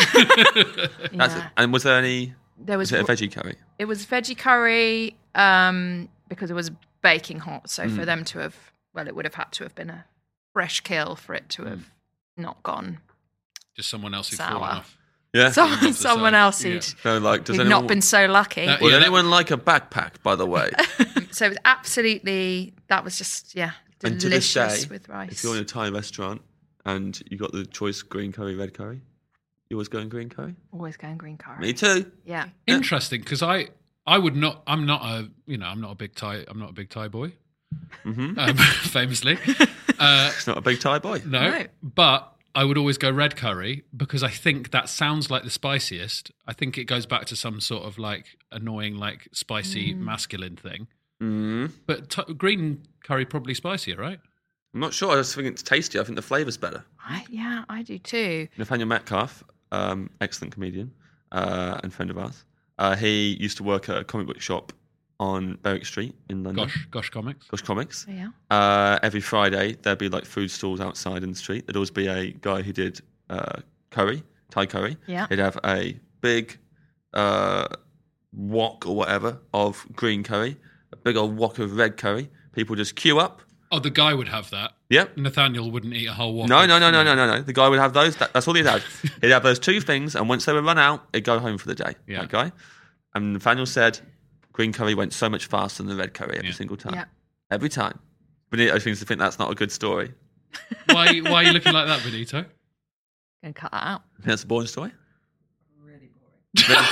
And was there any... Was it a veggie curry? It was veggie curry because it was baking hot. So for them to have... Well, it would have had to have been a fresh kill for it to have not gone just someone else who'd sour. fallen off. Yeah. Someone else who'd not been so lucky. Would anyone like a backpack, by the way? So it was absolutely... That was just, and to this delicious day, with rice. if you're in a Thai restaurant and you got the choice green curry, red curry, you always going green curry? Always going green curry. Me too. Yeah. Interesting, because I would not. I'm not a big Thai boy. Mm-hmm. Famously, it's not a big Thai boy. No, but I would always go red curry because I think that sounds like the spiciest. I think it goes back to some sort of like annoying, like spicy masculine thing. But green curry probably spicier, right? I'm not sure. I just think it's tasty. I think the flavour's better. I do too. Nathaniel Metcalf, excellent comedian and friend of ours. He used to work at a comic book shop on Berwick Street in London. Gosh Comics. Gosh Comics. Yeah. Every Friday there'd be like food stalls outside in the street. There'd always be a guy who did curry, Thai curry. Yeah. He'd have a big wok or whatever of green curry, a big old wok of red curry. People just queue up. Oh, the guy would have that. Yep. Nathaniel wouldn't eat a whole wok. No. The guy would have those. That's all he'd have. He'd have those 2 things, and once they were run out, he'd go home for the day. Yeah. That guy. And Nathaniel said green curry went so much faster than the red curry every single time. Yeah. Every time. Benito seems to think that's not a good story. Why are you looking like that, Benito? Gonna cut that out. That's a boring story. Really boring.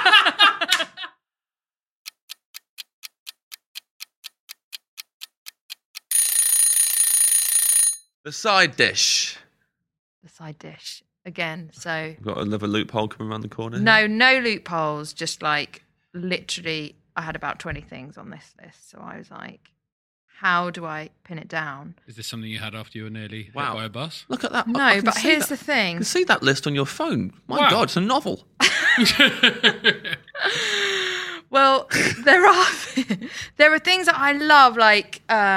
The side dish. The side dish again. So We've got another loophole coming around the corner. no loopholes. Just like literally, I had about 20 things on this list. So I was like, how do I pin it down? Is this something you had after you were nearly hit Wow. by a bus? Look at that. No, I can but see here's that. the thing. You can see that list on your phone. My Wow. God, it's a novel. Well, there are things that I love, like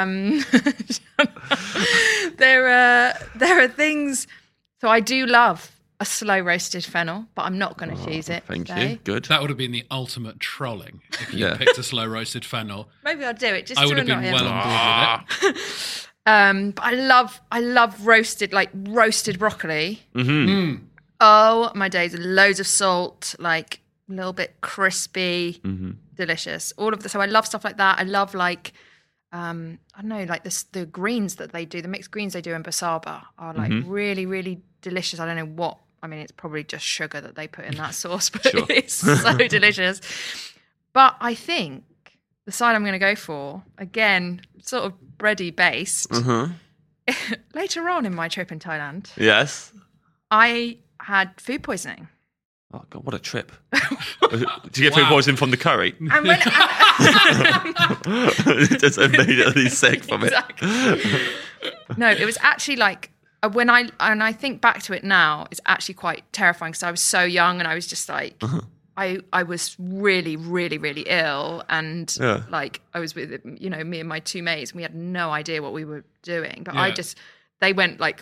there are things. So I do love a slow roasted fennel, but I'm not going to choose it. Thank today. you. Good. That would have been the ultimate trolling if you Yeah. picked a slow roasted fennel. Maybe I'll do it just I to would have been annoy well him. on board with it. But I love roasted broccoli. Mm-hmm. Oh my days! Loads of salt, like a little bit crispy, delicious. All of the so I love stuff like that. I love I don't know, like the greens that they do, the mixed greens they do in Basaba are like really, really delicious. I don't know what. I mean, it's probably just sugar that they put in that sauce, but Sure. it's so delicious. But I think the side I'm going to go for, again, sort of bready based. Later on in my trip in Thailand, Yes. I had food poisoning. Oh, God, what a trip. Did you get food poisoning from the curry? And when Just immediately sick from it. Exactly. No, it was actually like when I think back to it now, it's actually quite terrifying because I was so young and I was just like, I was really, really, really ill, and like I was with me and my 2 mates, and we had no idea what we were doing. But they went like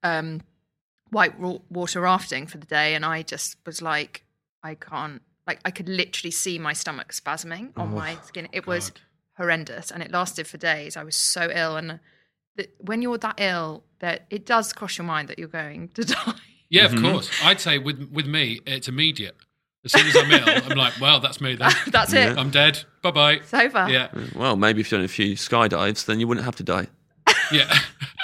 white water rafting for the day, and I just was like, I can't. Like I could literally see my stomach spasming on my skin. It was horrendous, and it lasted for days. I was so ill, and when you're that ill, that it does cross your mind that you're going to die. Yeah, of course. I'd say with me, it's immediate. As soon as I'm ill, I'm like, well, that's me then. That's it. I'm dead. Bye-bye. It's over. Yeah. Well, maybe if you've done a few skydives, then you wouldn't have to die. Yeah.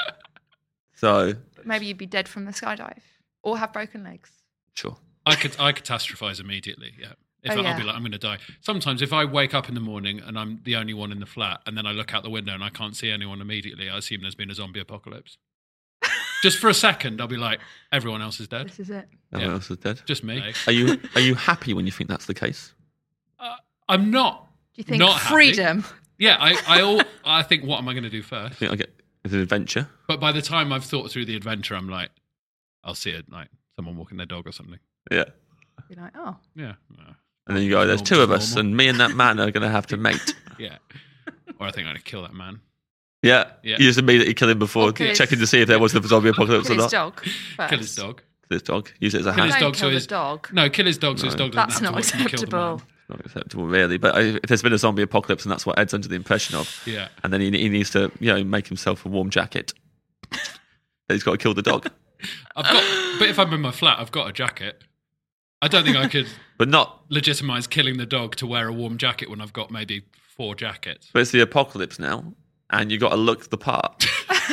So, Maybe you'd be dead from the skydive or have broken legs. sure. I catastrophize immediately, yeah. I'll be like, I'm going to die. Sometimes if I wake up in the morning and I'm the only one in the flat and then I look out the window and I can't see anyone immediately, I assume there's been a zombie apocalypse. Just for a second, I'll be like, everyone else is dead. This is it. Everyone else is dead. Just me. Are you happy when you think that's the case? I'm not. Do you think not happy. freedom? Yeah, I think, what am I going to do first? I think I get it's an adventure. But by the time I've thought through the adventure, I'm like, I'll see it, like someone walking their dog or something. Yeah. You're like, oh. Yeah. And then you go, there's 2 of us, and me and that man are going to have to mate. Yeah. Or I think I'm going to kill that man. Yeah. Yeah. You just immediately kill him before checking to see if there was the zombie apocalypse Kill or his not. dog first. Kill his dog. Kill his dog. Use it as a Kill his hand. dog Kill so the his dog. No, kill his dog so his dog doesn't That's have not to watch him kill the man. acceptable. Not acceptable, really. But if there's been a zombie apocalypse, and that's what Ed's under the impression of, Yeah. and then he needs to, make himself a warm jacket. Then he's got to kill the dog, But if I'm in my flat, I've got a jacket. I don't think I could but not. legitimize killing the dog to wear a warm jacket when I've got maybe 4 jackets. But it's the apocalypse now, and you got to look the part.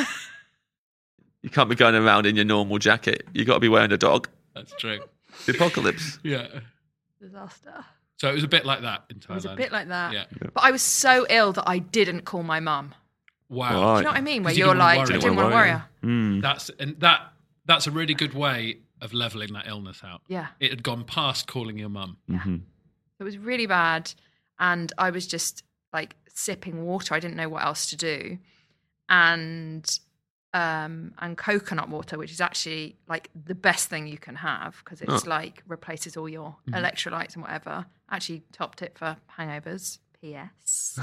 You can't be going around in your normal jacket. You got to be wearing a dog. That's true. The apocalypse. Yeah. Disaster. So it was a bit like that in Thailand. It was a bit like that. Yeah. But I was so ill that I didn't call my mum. Wow. Right. Do you know what I mean? Where 'Cause you you're didn't wanna like, worry. I didn't want to worry her. That's a really good way of leveling that illness out. Yeah. It had gone past calling your mum. It was really bad. And I was just like sipping water. I didn't know what else to do. And coconut water, which is actually like the best thing you can have because it's like replaces all your electrolytes and whatever. Actually, top tip for hangovers. P.S.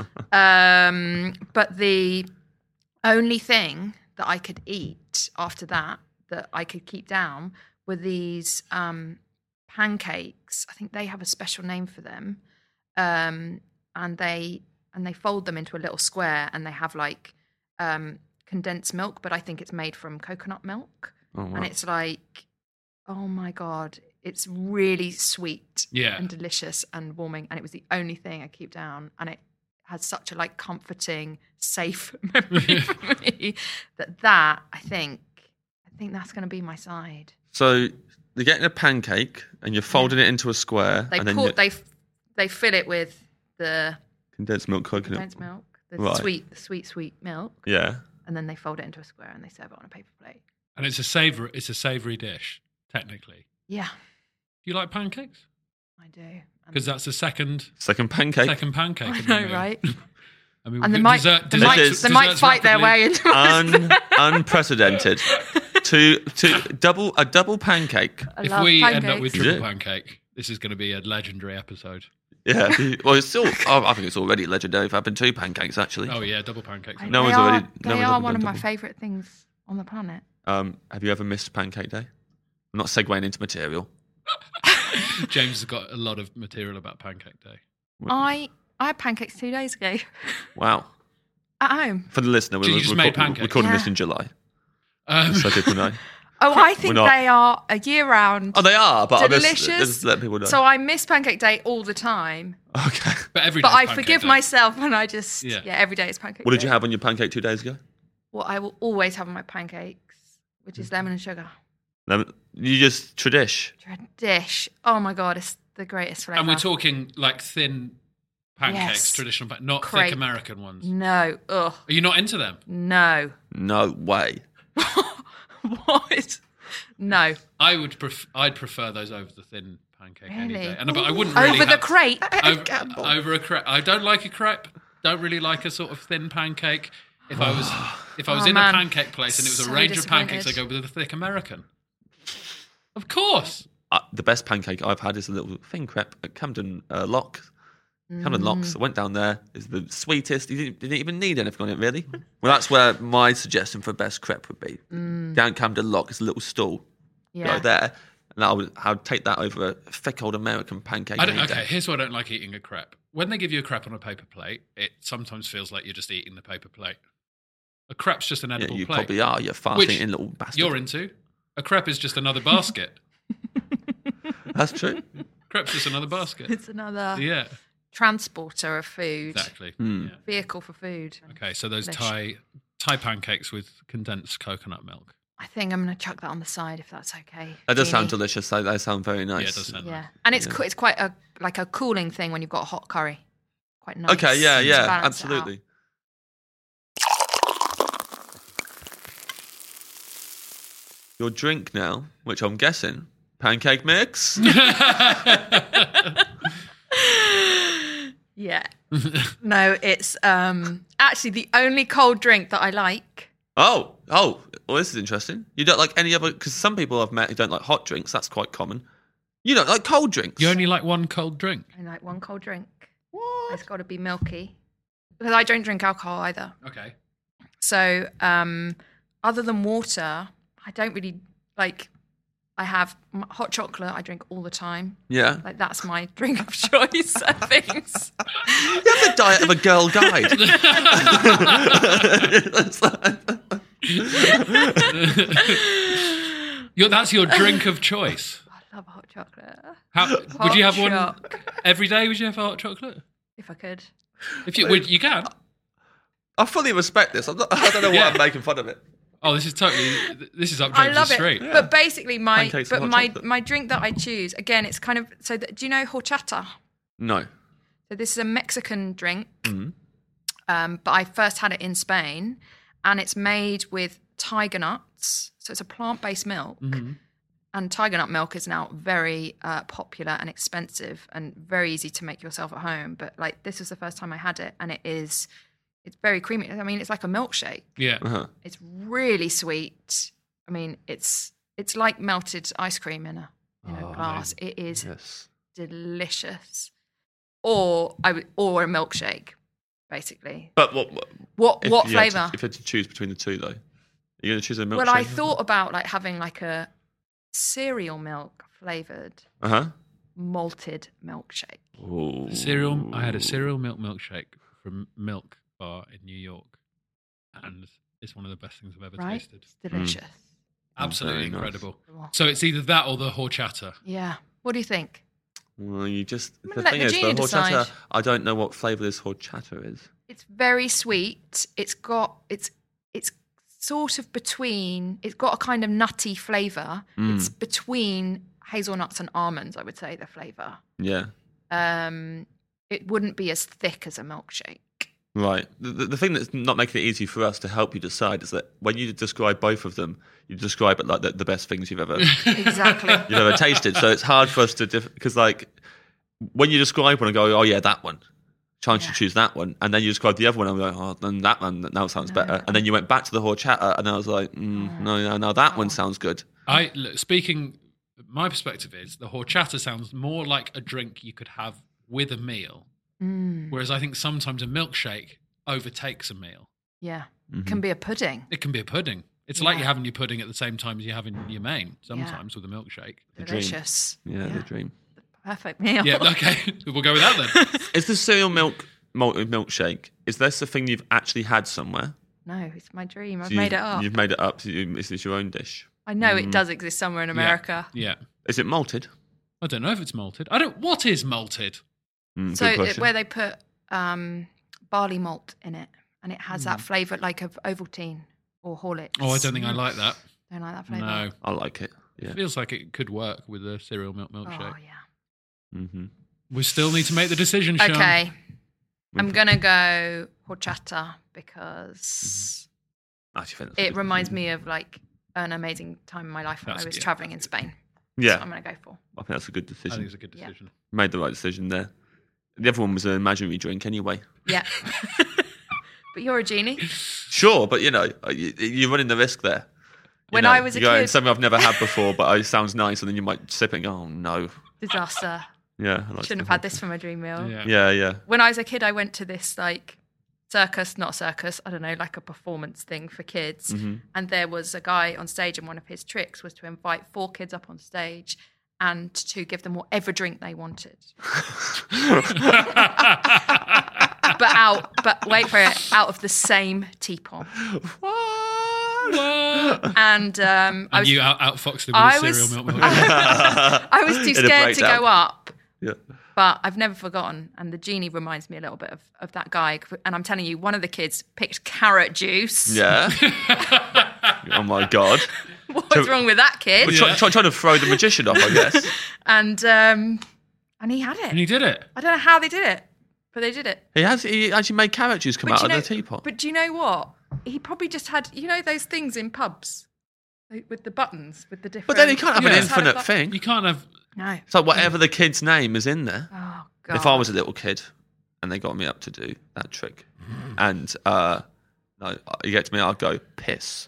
But the only thing that I could eat after that I could keep down were these pancakes. I think they have a special name for them. And they and they fold them into a little square, and they have like condensed milk, but I think it's made from coconut milk. Oh, wow. And it's like, oh my God, it's really sweet and delicious and warming. And it was the only thing I keep down. And it has such a like comforting, safe memory for me that I think that's going to be my side. So you're getting a pancake and you're folding it into a square. They fill it with the condensed milk, the sweet milk. Yeah. And then they fold it into a square and they serve it on a paper plate. And it's a savoury dish, technically. Yeah. Do you like pancakes? I do. Because that's the second pancake. Second pancake. I know, right? I mean, and they might fight their way into unprecedented. A double pancake. If we end up with triple pancake, this is going to be a legendary episode. Yeah, well, it's still. I think it's already legendary. If having 2 pancakes, actually. Oh yeah, double pancakes. They are one of my favourite things on the planet. Have you ever missed Pancake Day? I'm not segueing into material. James has got a lot of material about Pancake Day. I had pancakes 2 days ago. Wow. At home. For the listener, we're recording this in July. So people know. Oh, I think they are a year-round. Oh, they are, but delicious. I'm just letting people know. So I miss Pancake Day all the time. Okay. But I forgive myself when I just, every day is Pancake Day. What did you have on your pancake 2 days ago? What I will always have on my pancakes, which is lemon and sugar. You just tradish. Oh my God, it's the greatest flavour. And we're talking like thin pancakes, traditional, not Crepe. Thick American ones. No. Ugh. Are you not into them? No. No way. What? No. I'd prefer those over the thin pancake any day. Really? But I wouldn't really over the crepe. Over a crepe. I don't like a crepe. Don't really like a sort of thin pancake. If I was in a pancake place and it was a range of pancakes, I go with the Thick American. Of course. The best pancake I've had is a little thin crepe at Camden Locks. Camden Locks. I went down there. It's the sweetest. You didn't even need anything on it, really. Well, that's where my suggestion for best crepe would be. Down Camden Lock, it's a little stall. Yeah. Go there, and I would take that over a thick old American pancake. Here's why I don't like eating a crepe. When they give you a crepe on a paper plate, it sometimes feels like you're just eating the paper plate. A crepe's just an edible you plate. Probably are. You're farting in little bastard. You're into. A crepe is just another basket. That's true. Crepe's just another basket. It's another transporter of food. Exactly. Yeah. Vehicle for food. Okay, so those Thai pancakes with condensed coconut milk. I think I'm going to chuck that on the side if that's okay. That does sound delicious. They sound very nice. Yeah, it does sound nice. And it's quite a cooling thing when you've got a hot curry. Quite nice. Okay, yeah, absolutely. Your drink now, which I'm guessing, pancake mix? Yeah. No, it's actually the only cold drink that I like. Oh, well, this is interesting. You don't like any other, because some people I've met who don't like hot drinks. That's quite common. You don't like cold drinks. You only like one cold drink? I like one cold drink. What? It's got to be milky. Because I don't drink alcohol either. Okay. So, other than water, I don't really like. I have hot chocolate. I drink all the time. Yeah. Like that's my drink of choice. Things. You have the diet of a girl guide. That's your drink of choice. I love hot chocolate. Would you have one every day? Would you have a hot chocolate? If I could. If you can. I fully respect this. I don't know why I'm making fun of it. Oh, this is up James' I love street. it. Yeah. But basically, my drink that I choose, again, it's kind of do you know horchata? No. So this is a Mexican drink, Mm-hmm. but I first had it in Spain, and it's made with tiger nuts. So it's a plant-based milk, and tiger nut milk is now very popular and expensive, and very easy to make yourself at home. But like this was the first time I had it, and it's very creamy. I mean, it's like a milkshake. Yeah. Uh-huh. It's really sweet. I mean, it's like melted ice cream in a glass. It is delicious. Or a milkshake, basically. But what flavour? If you had to choose between the two, though, are you going to choose a milkshake? Well, I thought about like having like a cereal milk flavoured malted milkshake. Ooh. I had a cereal milk milkshake from Milk Bar in New York, and it's one of the best things I've ever Right? tasted. It's delicious. Absolutely Very nice. incredible. So it's either that or the horchata. Yeah. What do you think? Well, the let thing the is, the genie horchata. decide. I don't know what flavour this horchata is. It's very sweet. It's sort of between. It's got a kind of nutty flavour. It's between hazelnuts and almonds, I would say, the flavour. Yeah. It wouldn't be as thick as a milkshake. Right. The thing that's not making it easy for us to help you decide is that when you describe both of them, you describe it like the best things you've ever tasted. So it's hard for us to because like when you describe one and go, oh yeah, that one, trying to choose that one, and then you describe the other one and I'm like, oh, then that one now sounds better, and then you went back to the horchata and I was like, no, that one sounds good. Speaking, my perspective is the horchata sounds more like a drink you could have with a meal. Whereas I think sometimes a milkshake overtakes a meal. Yeah. Can be a pudding. It can be a pudding. It's like you're having your pudding at the same time as you're having your main, sometimes with a milkshake. Delicious. Yeah, the dream. Perfect meal. Yeah, okay. We'll go with that then. Is the cereal malted milkshake, is this a thing you've actually had somewhere? No, it's my dream. I've So made it up. You've made it up. So is this your own dish? I know it does exist somewhere in America. Yeah. Is it malted? I don't know if it's malted. What is malted? So where they put barley malt in it, and it has that flavour like of Ovaltine or Horlicks. Oh, I don't think I like that. Don't like that flavour? No. I like it. Yeah. It feels like it could work with a cereal milkshake. Oh, yeah. Mm-hmm. We still need to make the decision, Sean. Okay. I'm going to go horchata because it reminds me of like an amazing time in my life when I was travelling in Spain. Yeah. So I'm going to go for. I think that's a good decision. I think it's a good decision. Yeah. Made the right decision there. The other one was an imaginary drink anyway. Yeah. But you're a genie. Sure, but you're running the risk there. When I was a kid. Something I've never had before, but it sounds nice, and then you might sip it and go, oh no. Disaster. Yeah. Shouldn't have had this for my dream meal. Yeah. When I was a kid, I went to this like circus, not circus, I don't know, like a performance thing for kids. Mm-hmm. And there was a guy on stage, and one of his tricks was to invite 4 kids up on stage and to give them whatever drink they wanted. but wait for it, out of the same teapot. And you outfoxed him with cereal milk. I was too scared to go up. Yeah. But I've never forgotten, and the genie reminds me a little bit of that guy. And I'm telling you, one of the kids picked carrot juice. Yeah. Oh my God. What's wrong with that kid? Well, trying to throw the magician off, I guess. And he had it. And he did it. I don't know how they did it, but they did it. He actually made carrot juice come out of the teapot. But do you know what? He probably just had, those things in pubs with the buttons, with the different... But then he can't have an infinite thing. You can't have... No. So whatever the kid's name is in there. Oh, God. If I was a little kid and they got me up to do that trick and you get to me, I'll go, piss.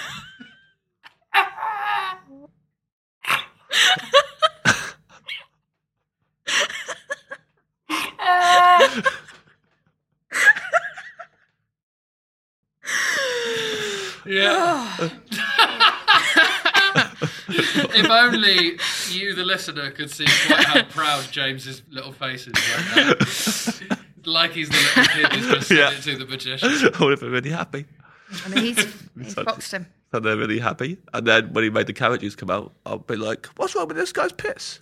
Yeah. If only you, the listener, could see quite how proud James's little face is right now. Like he's the little kid who's just said it to the magician. I would have been really happy. And he's boxed him. So they're really happy. And then when he made the carrot juice come out, I'll be like, what's wrong with this guy's piss?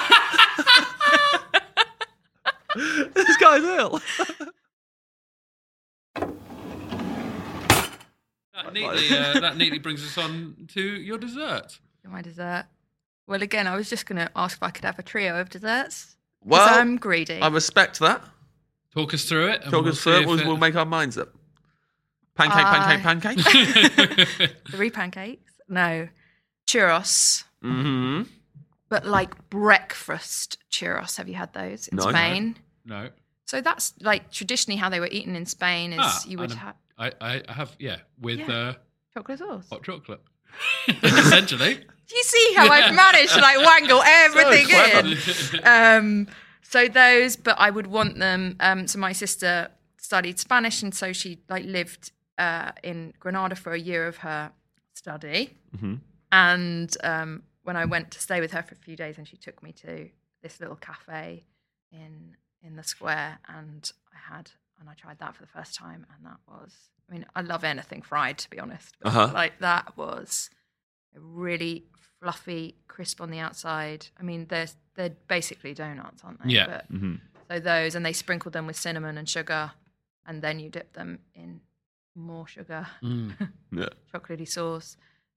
This guy's ill. That neatly brings us on to your dessert. My dessert. Well, again, I was just going to ask if I could have a trio of desserts. Well, I'm greedy. I respect that. Talk us through it. Talk us through it. We'll make our minds up. Pancake. 3 pancakes. No. Churros. Mm-hmm. But like breakfast churros. Have you had those in Spain? No. So that's like traditionally how they were eaten in Spain is you would have... I have, with chocolate sauce. Hot chocolate. Essentially. Do you see how I've managed to like wangle everything in? So those, but I would want them. So my sister studied Spanish, and so she like lived in Granada for a year of her study. Mm-hmm. And when I went to stay with her for a few days, and she took me to this little cafe in the square, and I and I tried that for the first time, and that was, I mean, I love anything fried, to be honest. But like that was really fluffy, crisp on the outside. I mean, they're basically donuts, aren't they? Yeah. But, so those, and they sprinkled them with cinnamon and sugar, and then you dip them in more sugar, chocolatey sauce.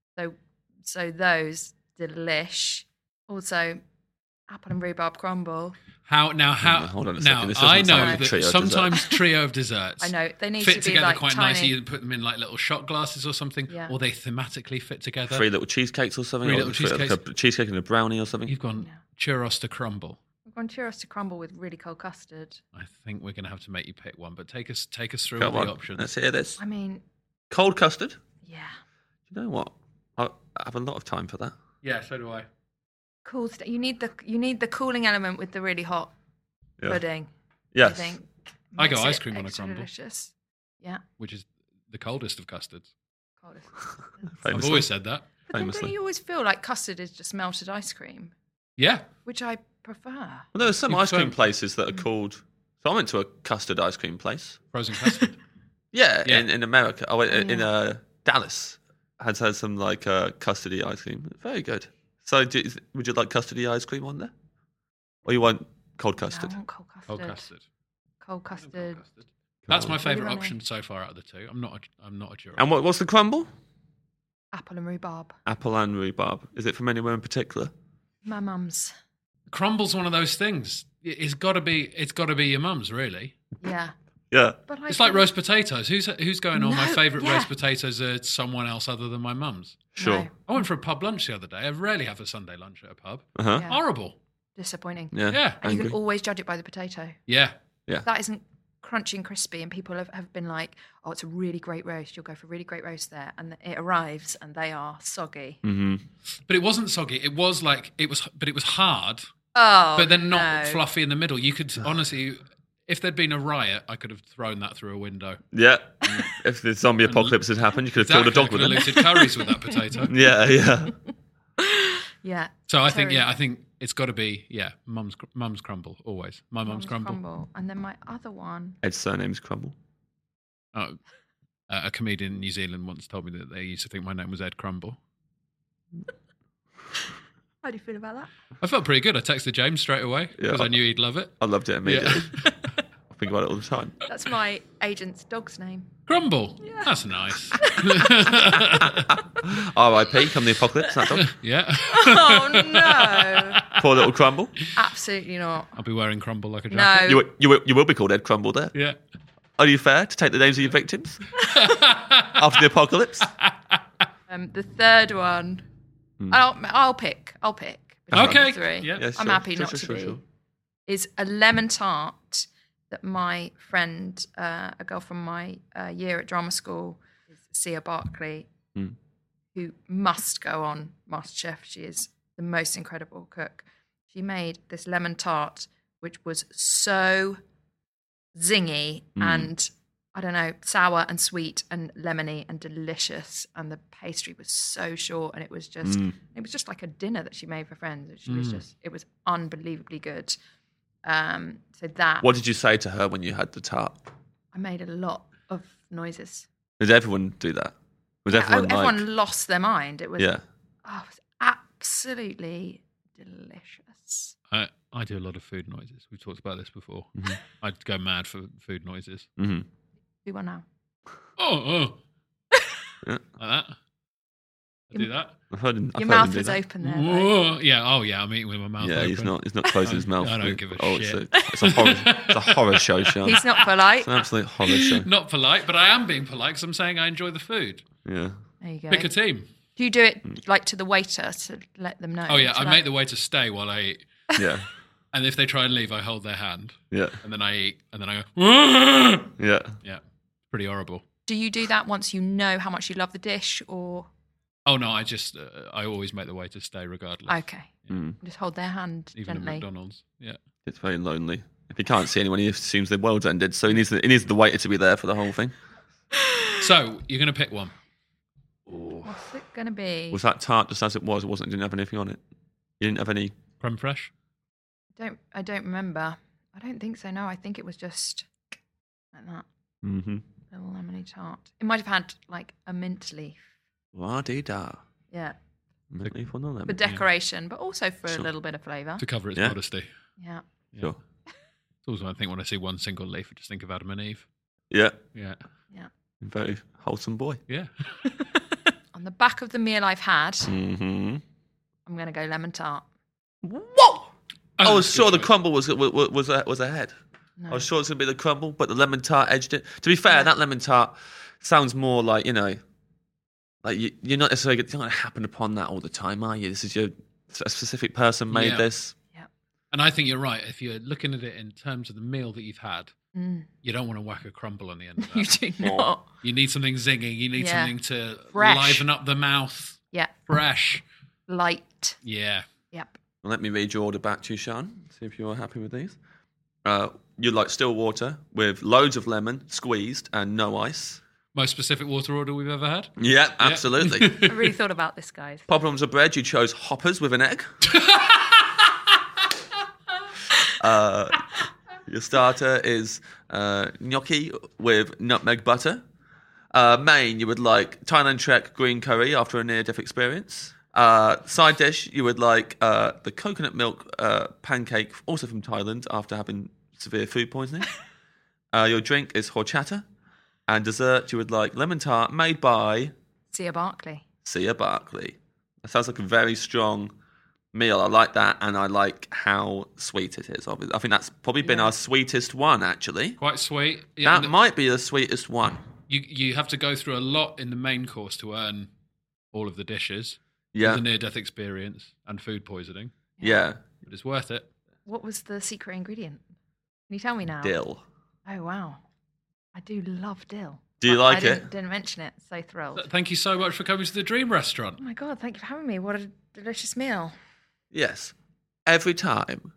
So those, delish. Also, apple and rhubarb crumble. Hold on a second. This I know like that sometimes trio of desserts. I know they need fit to be together like quite tiny. nicely. You put them in like little shot glasses or something, or they thematically fit together. 3 little cheesecakes or something. 3 little cheesecakes. Like a cheesecake and a brownie or something. You've gone churros to crumble. We've gone churros to crumble with really cold custard. I think we're going to have to make you pick one, but take us through Come all on, the options. let's hear this. I mean, Cold custard. yeah, You know what? I have a lot of time for that. Yeah, so do I. cool. You need the cooling element with the really hot pudding. Yes. I think I go makes ice it cream on a extra crumble. Delicious. Yeah. Which is the coldest of custards. Coldest. I've always said that. But then don't you always feel like custard is just melted ice cream? Yeah. Which I prefer. Well, there are some ice cream places that are called. So I went to a custard ice cream place. Frozen custard. Yeah. In America. I went in Dallas. Had some like custardy ice cream. Very good. So would you like custardy ice cream on there, or you want cold custard? I want cold custard. Cold custard. Cold custard. That's my favourite option so far out of the two. I'm not a juror. And what's the crumble? Apple and rhubarb. Apple and rhubarb. Is it from anywhere in particular? My mum's. Crumble's one of those things. It's got to be your mum's, really. Yeah. Yeah. But it's like roast potatoes. Who's going on? My favourite yeah. roast potatoes are someone else other than my mum's. Sure. No. I went for a pub lunch the other day. I rarely have a Sunday lunch at a pub. Uh-huh. Yeah. Horrible. Disappointing. Yeah. Yeah. And you Angry. can always judge it by the potato. Yeah. Yeah. That isn't crunchy and crispy, and people have been like, oh, it's a really great roast. You'll go for a really great roast there. And it arrives and they are soggy. Mm-hmm. But it wasn't soggy. It was hard. Oh, But then not no. fluffy in the middle. You could honestly, if there'd been a riot, I could have thrown that through a window. Yeah. If the zombie apocalypse had happened, you could have killed a dog with I could it. have looted curries with that potato. Yeah. Yeah. So I think it's got to be mum's crumble always. My mum's crumble. And then my other one. Ed's surname's Crumble. Oh, a comedian in New Zealand once told me that they used to think my name was Ed Crumble. How do you feel about that? I felt pretty good. I texted James straight away because I knew he'd love it. I loved it immediately. I think about it all the time. That's my agent's dog's name. Crumble. Yeah. That's nice. R.I.P. Come the apocalypse. That dog. Yeah. Oh, no. Poor little Crumble. Absolutely not. I'll be wearing Crumble like a jacket. No. You will be called Ed Crumble there. Yeah. Are you fair to take the names of your victims after the apocalypse? The third one. I'll pick. between Okay. the three. Yeah. Yeah, I'm sure. happy Sure, not sure, to sure. be. Is a lemon tart that my friend, a girl from my year at drama school, Sia Barkley, who must go on MasterChef. She is the most incredible cook. She made this lemon tart, which was so zingy and, I don't know, sour and sweet and lemony and delicious. And the pastry was so short, and it was just like a dinner that she made for friends. She was it was unbelievably good. So that. What did you say to her when you had the tart? I made a lot of noises. Did everyone do that? Was everyone everyone lost their mind. It was, Yeah. it was absolutely delicious. I do a lot of food noises. We've talked about this before. Mm-hmm. I'd go mad for food noises. Mm-hmm. Do one now. Oh. Yeah. Like that. I do that. I've heard him. Your mouth was open there. Though. Whoa. Yeah. Oh, yeah. I'm eating with my mouth Yeah, open. he's not closing his mouth. I don't give a shit. It's a horror show, Sean. He's not polite. It's an absolute horror show. Not polite, but I am being polite because I'm saying I enjoy the food. Yeah. There you go. Pick a team. Do you do it like to the waiter to let them know? Oh, yeah. So I that- make the waiter stay while I eat. Yeah. And if they try and leave, I hold their hand. Yeah. And then I eat. And then I go, Yeah. yeah. Pretty horrible. Do you do that once you know how much you love the dish, or Oh, no. I always make the waiter stay regardless. okay, just hold their hand Even gently. at McDonald's. Yeah. It's very lonely. If he can't see anyone, he assumes the world's ended. So he needs the waiter to be there for the whole thing. So, you're going to pick one. What's it gonna be? Was that tart just as it was? It wasn't. It didn't have anything on it. You didn't have any. Creme fraiche? I don't remember. I don't think so. No, I think it was just. like that. Mm-hmm. Little lemony tart. It might have had like a mint leaf. La-dee-da. Yeah. Mint leaf on the lemon. For decoration, but also for a little bit of flavour. To cover its Yeah. modesty. Yeah. Sure. It's also, I think, when I see one single leaf, I just think of Adam and Eve. Yeah. Yeah. Yeah. Very wholesome boy. Yeah. On the back of the meal I've had, Mm-hmm. I'm going to go lemon tart. Whoa! I was that's a sure good the choice. crumble was ahead. No. I was sure it was going to be the crumble, but the lemon tart edged it. To be fair, Yeah. that lemon tart sounds more like, like you're not necessarily going to happen upon that all the time, are you? This is a specific person made Yeah. this. And I think you're right. If you're looking at it in terms of the meal that you've had, you don't want to whack a crumble on the end of that. You do not. You need something zingy. You need Yeah. something to Fresh. liven up the mouth. Yeah. Fresh. Light. Yeah. Yep. Let me read your order back to you, Sean. See if you're happy with these. You'd like still water with loads of lemon, squeezed, and no ice. Most specific water order we've ever had. Yeah, absolutely. I really thought about this, guys. Poppadoms of bread, you chose hoppers with an egg. Your starter is gnocchi with nutmeg butter. Main, you would like Thailand Trek green curry after a near-death experience. Side dish, you would like the coconut milk pancake, also from Thailand, after having severe food poisoning. Your drink is horchata. And dessert, you would like lemon tart made by Sia Barkley. Sia Barkley. That sounds like a very strong meal. I like that, and I like how sweet it is. I think that's probably been our sweetest one, actually. Quite sweet. Yeah, That might be the sweetest one. You have to go through a lot in the main course to earn all of the dishes. Yeah. The near-death experience and food poisoning. Yeah. But it's worth it. What was the secret ingredient? Can you tell me now? Dill. Oh, wow. I do love dill. Do you But like I it? didn't mention it. So thrilled. Thank you so much for coming to the Dream Restaurant. Oh, my God. Thank you for having me. What a delicious meal. Yes. Every time.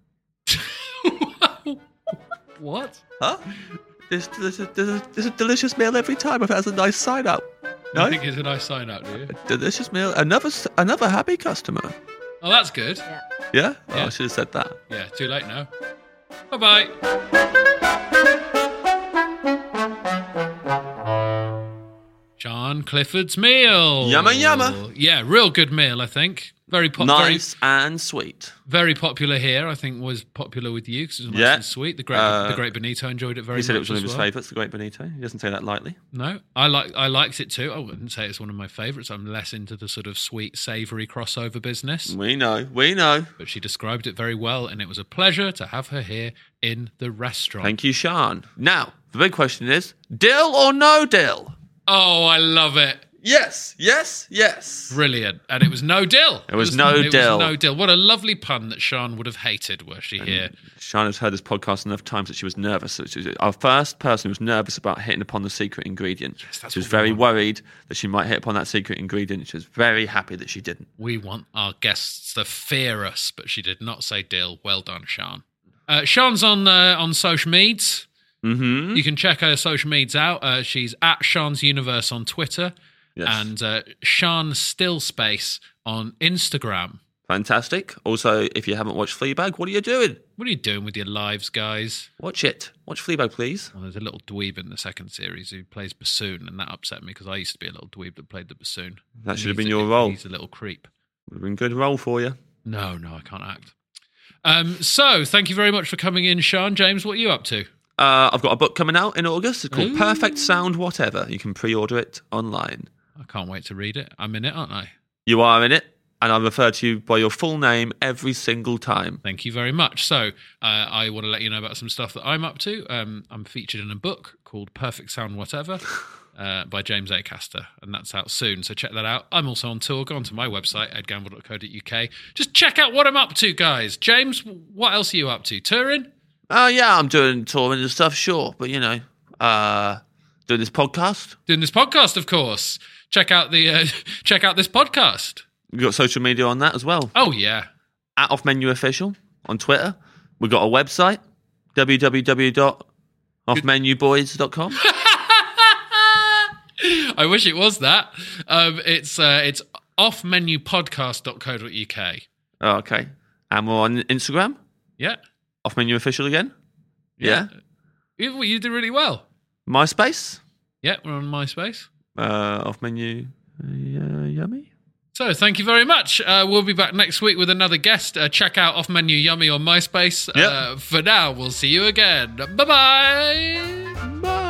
What? Huh? There's a delicious meal every time. If it has a nice sign up. No? I think it's a nice sign out, do you? Delicious meal. Another happy customer. Oh, that's good. Yeah. Yeah? Oh, Yeah. I should have said that. Yeah, too late now. Bye-bye. John Clifford's meal. Yumma, yumma. Yeah, real good meal, I think. Very Nice and sweet. very popular here. I think was popular with you because it was nice Yeah. and sweet. The great Benito enjoyed it very much. He said it was one of as his well. favourites, the Great Benito. He doesn't say that lightly. No, I liked it too. I wouldn't say it's one of my favourites. I'm less into the sort of sweet, savoury crossover business. We know. But she described it very well, and it was a pleasure to have her here in the restaurant. Thank you, Sean. Now, the big question is, dill or no dill? Oh, I love it. Yes, yes, yes. Brilliant. And it was no dill. It was no dill. no dill. What a lovely pun that Sean would have hated were she here. Sean has heard this podcast enough times that she was nervous. So she was our first person who was nervous about hitting upon the secret ingredient. that's She was what we very want. worried that she might hit upon that secret ingredient. She was very happy that she didn't. We want our guests to fear us, but she did not say dill. Well done, Sean. Sean's on social meds. Mm-hmm. You can check her social meds out. She's at Sean's Universe on Twitter. Yes. And Sean Stillspace on Instagram. Fantastic. Also, if you haven't watched Fleabag, what are you doing? What are you doing with your lives, guys? Watch it. Watch Fleabag, please. Well, there's a little dweeb in the second series who plays bassoon, and that upset me because I used to be a little dweeb that played the bassoon. That should have He's been a- your role. He's a little creep. Would have been a good role for you. No, I can't act. So, thank you very much for coming in, Sean. James, what are you up to? I've got a book coming out in August. It's called Perfect Sound Whatever. You can pre-order it online. I can't wait to read it. I'm in it, aren't I? You are in it, and I refer to you by your full name every single time. Thank you very much. So, I want to let you know about some stuff that I'm up to. I'm featured in a book called Perfect Sound Whatever by James Acaster, and that's out soon. So check that out. I'm also on tour. Go onto my website, edgamble.co.uk. Just check out what I'm up to, guys. James, what else are you up to? Touring? Oh, yeah, I'm doing touring and stuff, sure. But, doing this podcast. Doing this podcast, of course. Check out check out this podcast. We've got social media on that as well. Oh, yeah. At Off Menu Official on Twitter. We've got a website, www.offmenuboys.com. I wish it was that. It's offmenupodcast.co.uk. Oh, okay. And we're on Instagram. Yeah. Off Menu Official again. Yeah. You did really well. MySpace. Yeah, we're on MySpace. Off menu, yummy. So thank you very much. We'll be back next week with another guest. Check out Off Menu Yummy on MySpace. Yep. For now, we'll see you again. Bye-bye. Bye.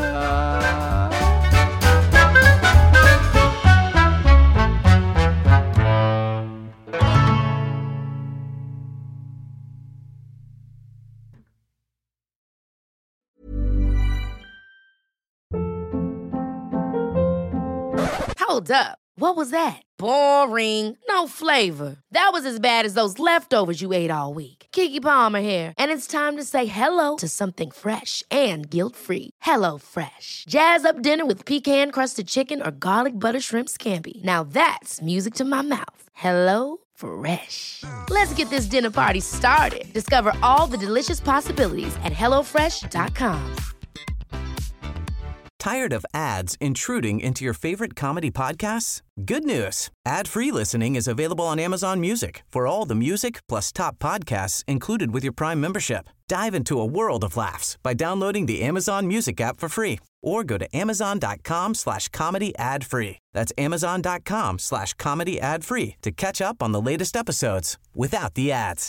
Hold up. What was that? Boring. No flavor. That was as bad as those leftovers you ate all week. Keke Palmer here, and it's time to say hello to something fresh and guilt-free. Hello Fresh. Jazz up dinner with pecan-crusted chicken or garlic butter shrimp scampi. Now that's music to my mouth. Hello Fresh. Let's get this dinner party started. Discover all the delicious possibilities at HelloFresh.com. Tired of ads intruding into your favorite comedy podcasts? Good news. Ad-free listening is available on Amazon Music for all the music plus top podcasts included with your Prime membership. Dive into a world of laughs by downloading the Amazon Music app for free or go to amazon.com/comedy ad-free. That's amazon.com/comedy ad-free to catch up on the latest episodes without the ads.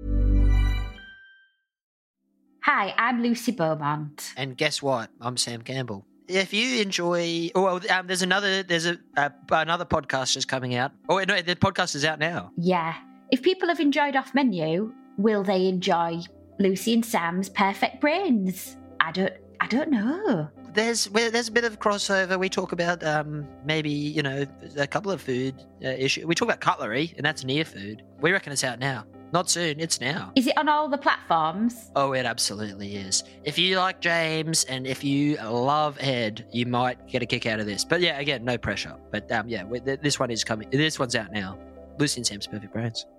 Hi, I'm Lucy Beaumont. And guess what? I'm Sam Campbell. If you enjoy, there's another podcast just coming out. Oh no, the podcast is out now. Yeah. If people have enjoyed Off Menu, will they enjoy Lucy and Sam's Perfect Brains? I don't know. There's a bit of crossover. We talk about maybe a couple of food issues. We talk about cutlery, and that's near food. We reckon it's out now. Not soon, it's now. Is it on all the platforms? Oh, it absolutely is. If you like James and if you love Ed, you might get a kick out of this. But yeah, again, no pressure. But this one is coming. This one's out now. Lucy and Sam's Perfect Brains.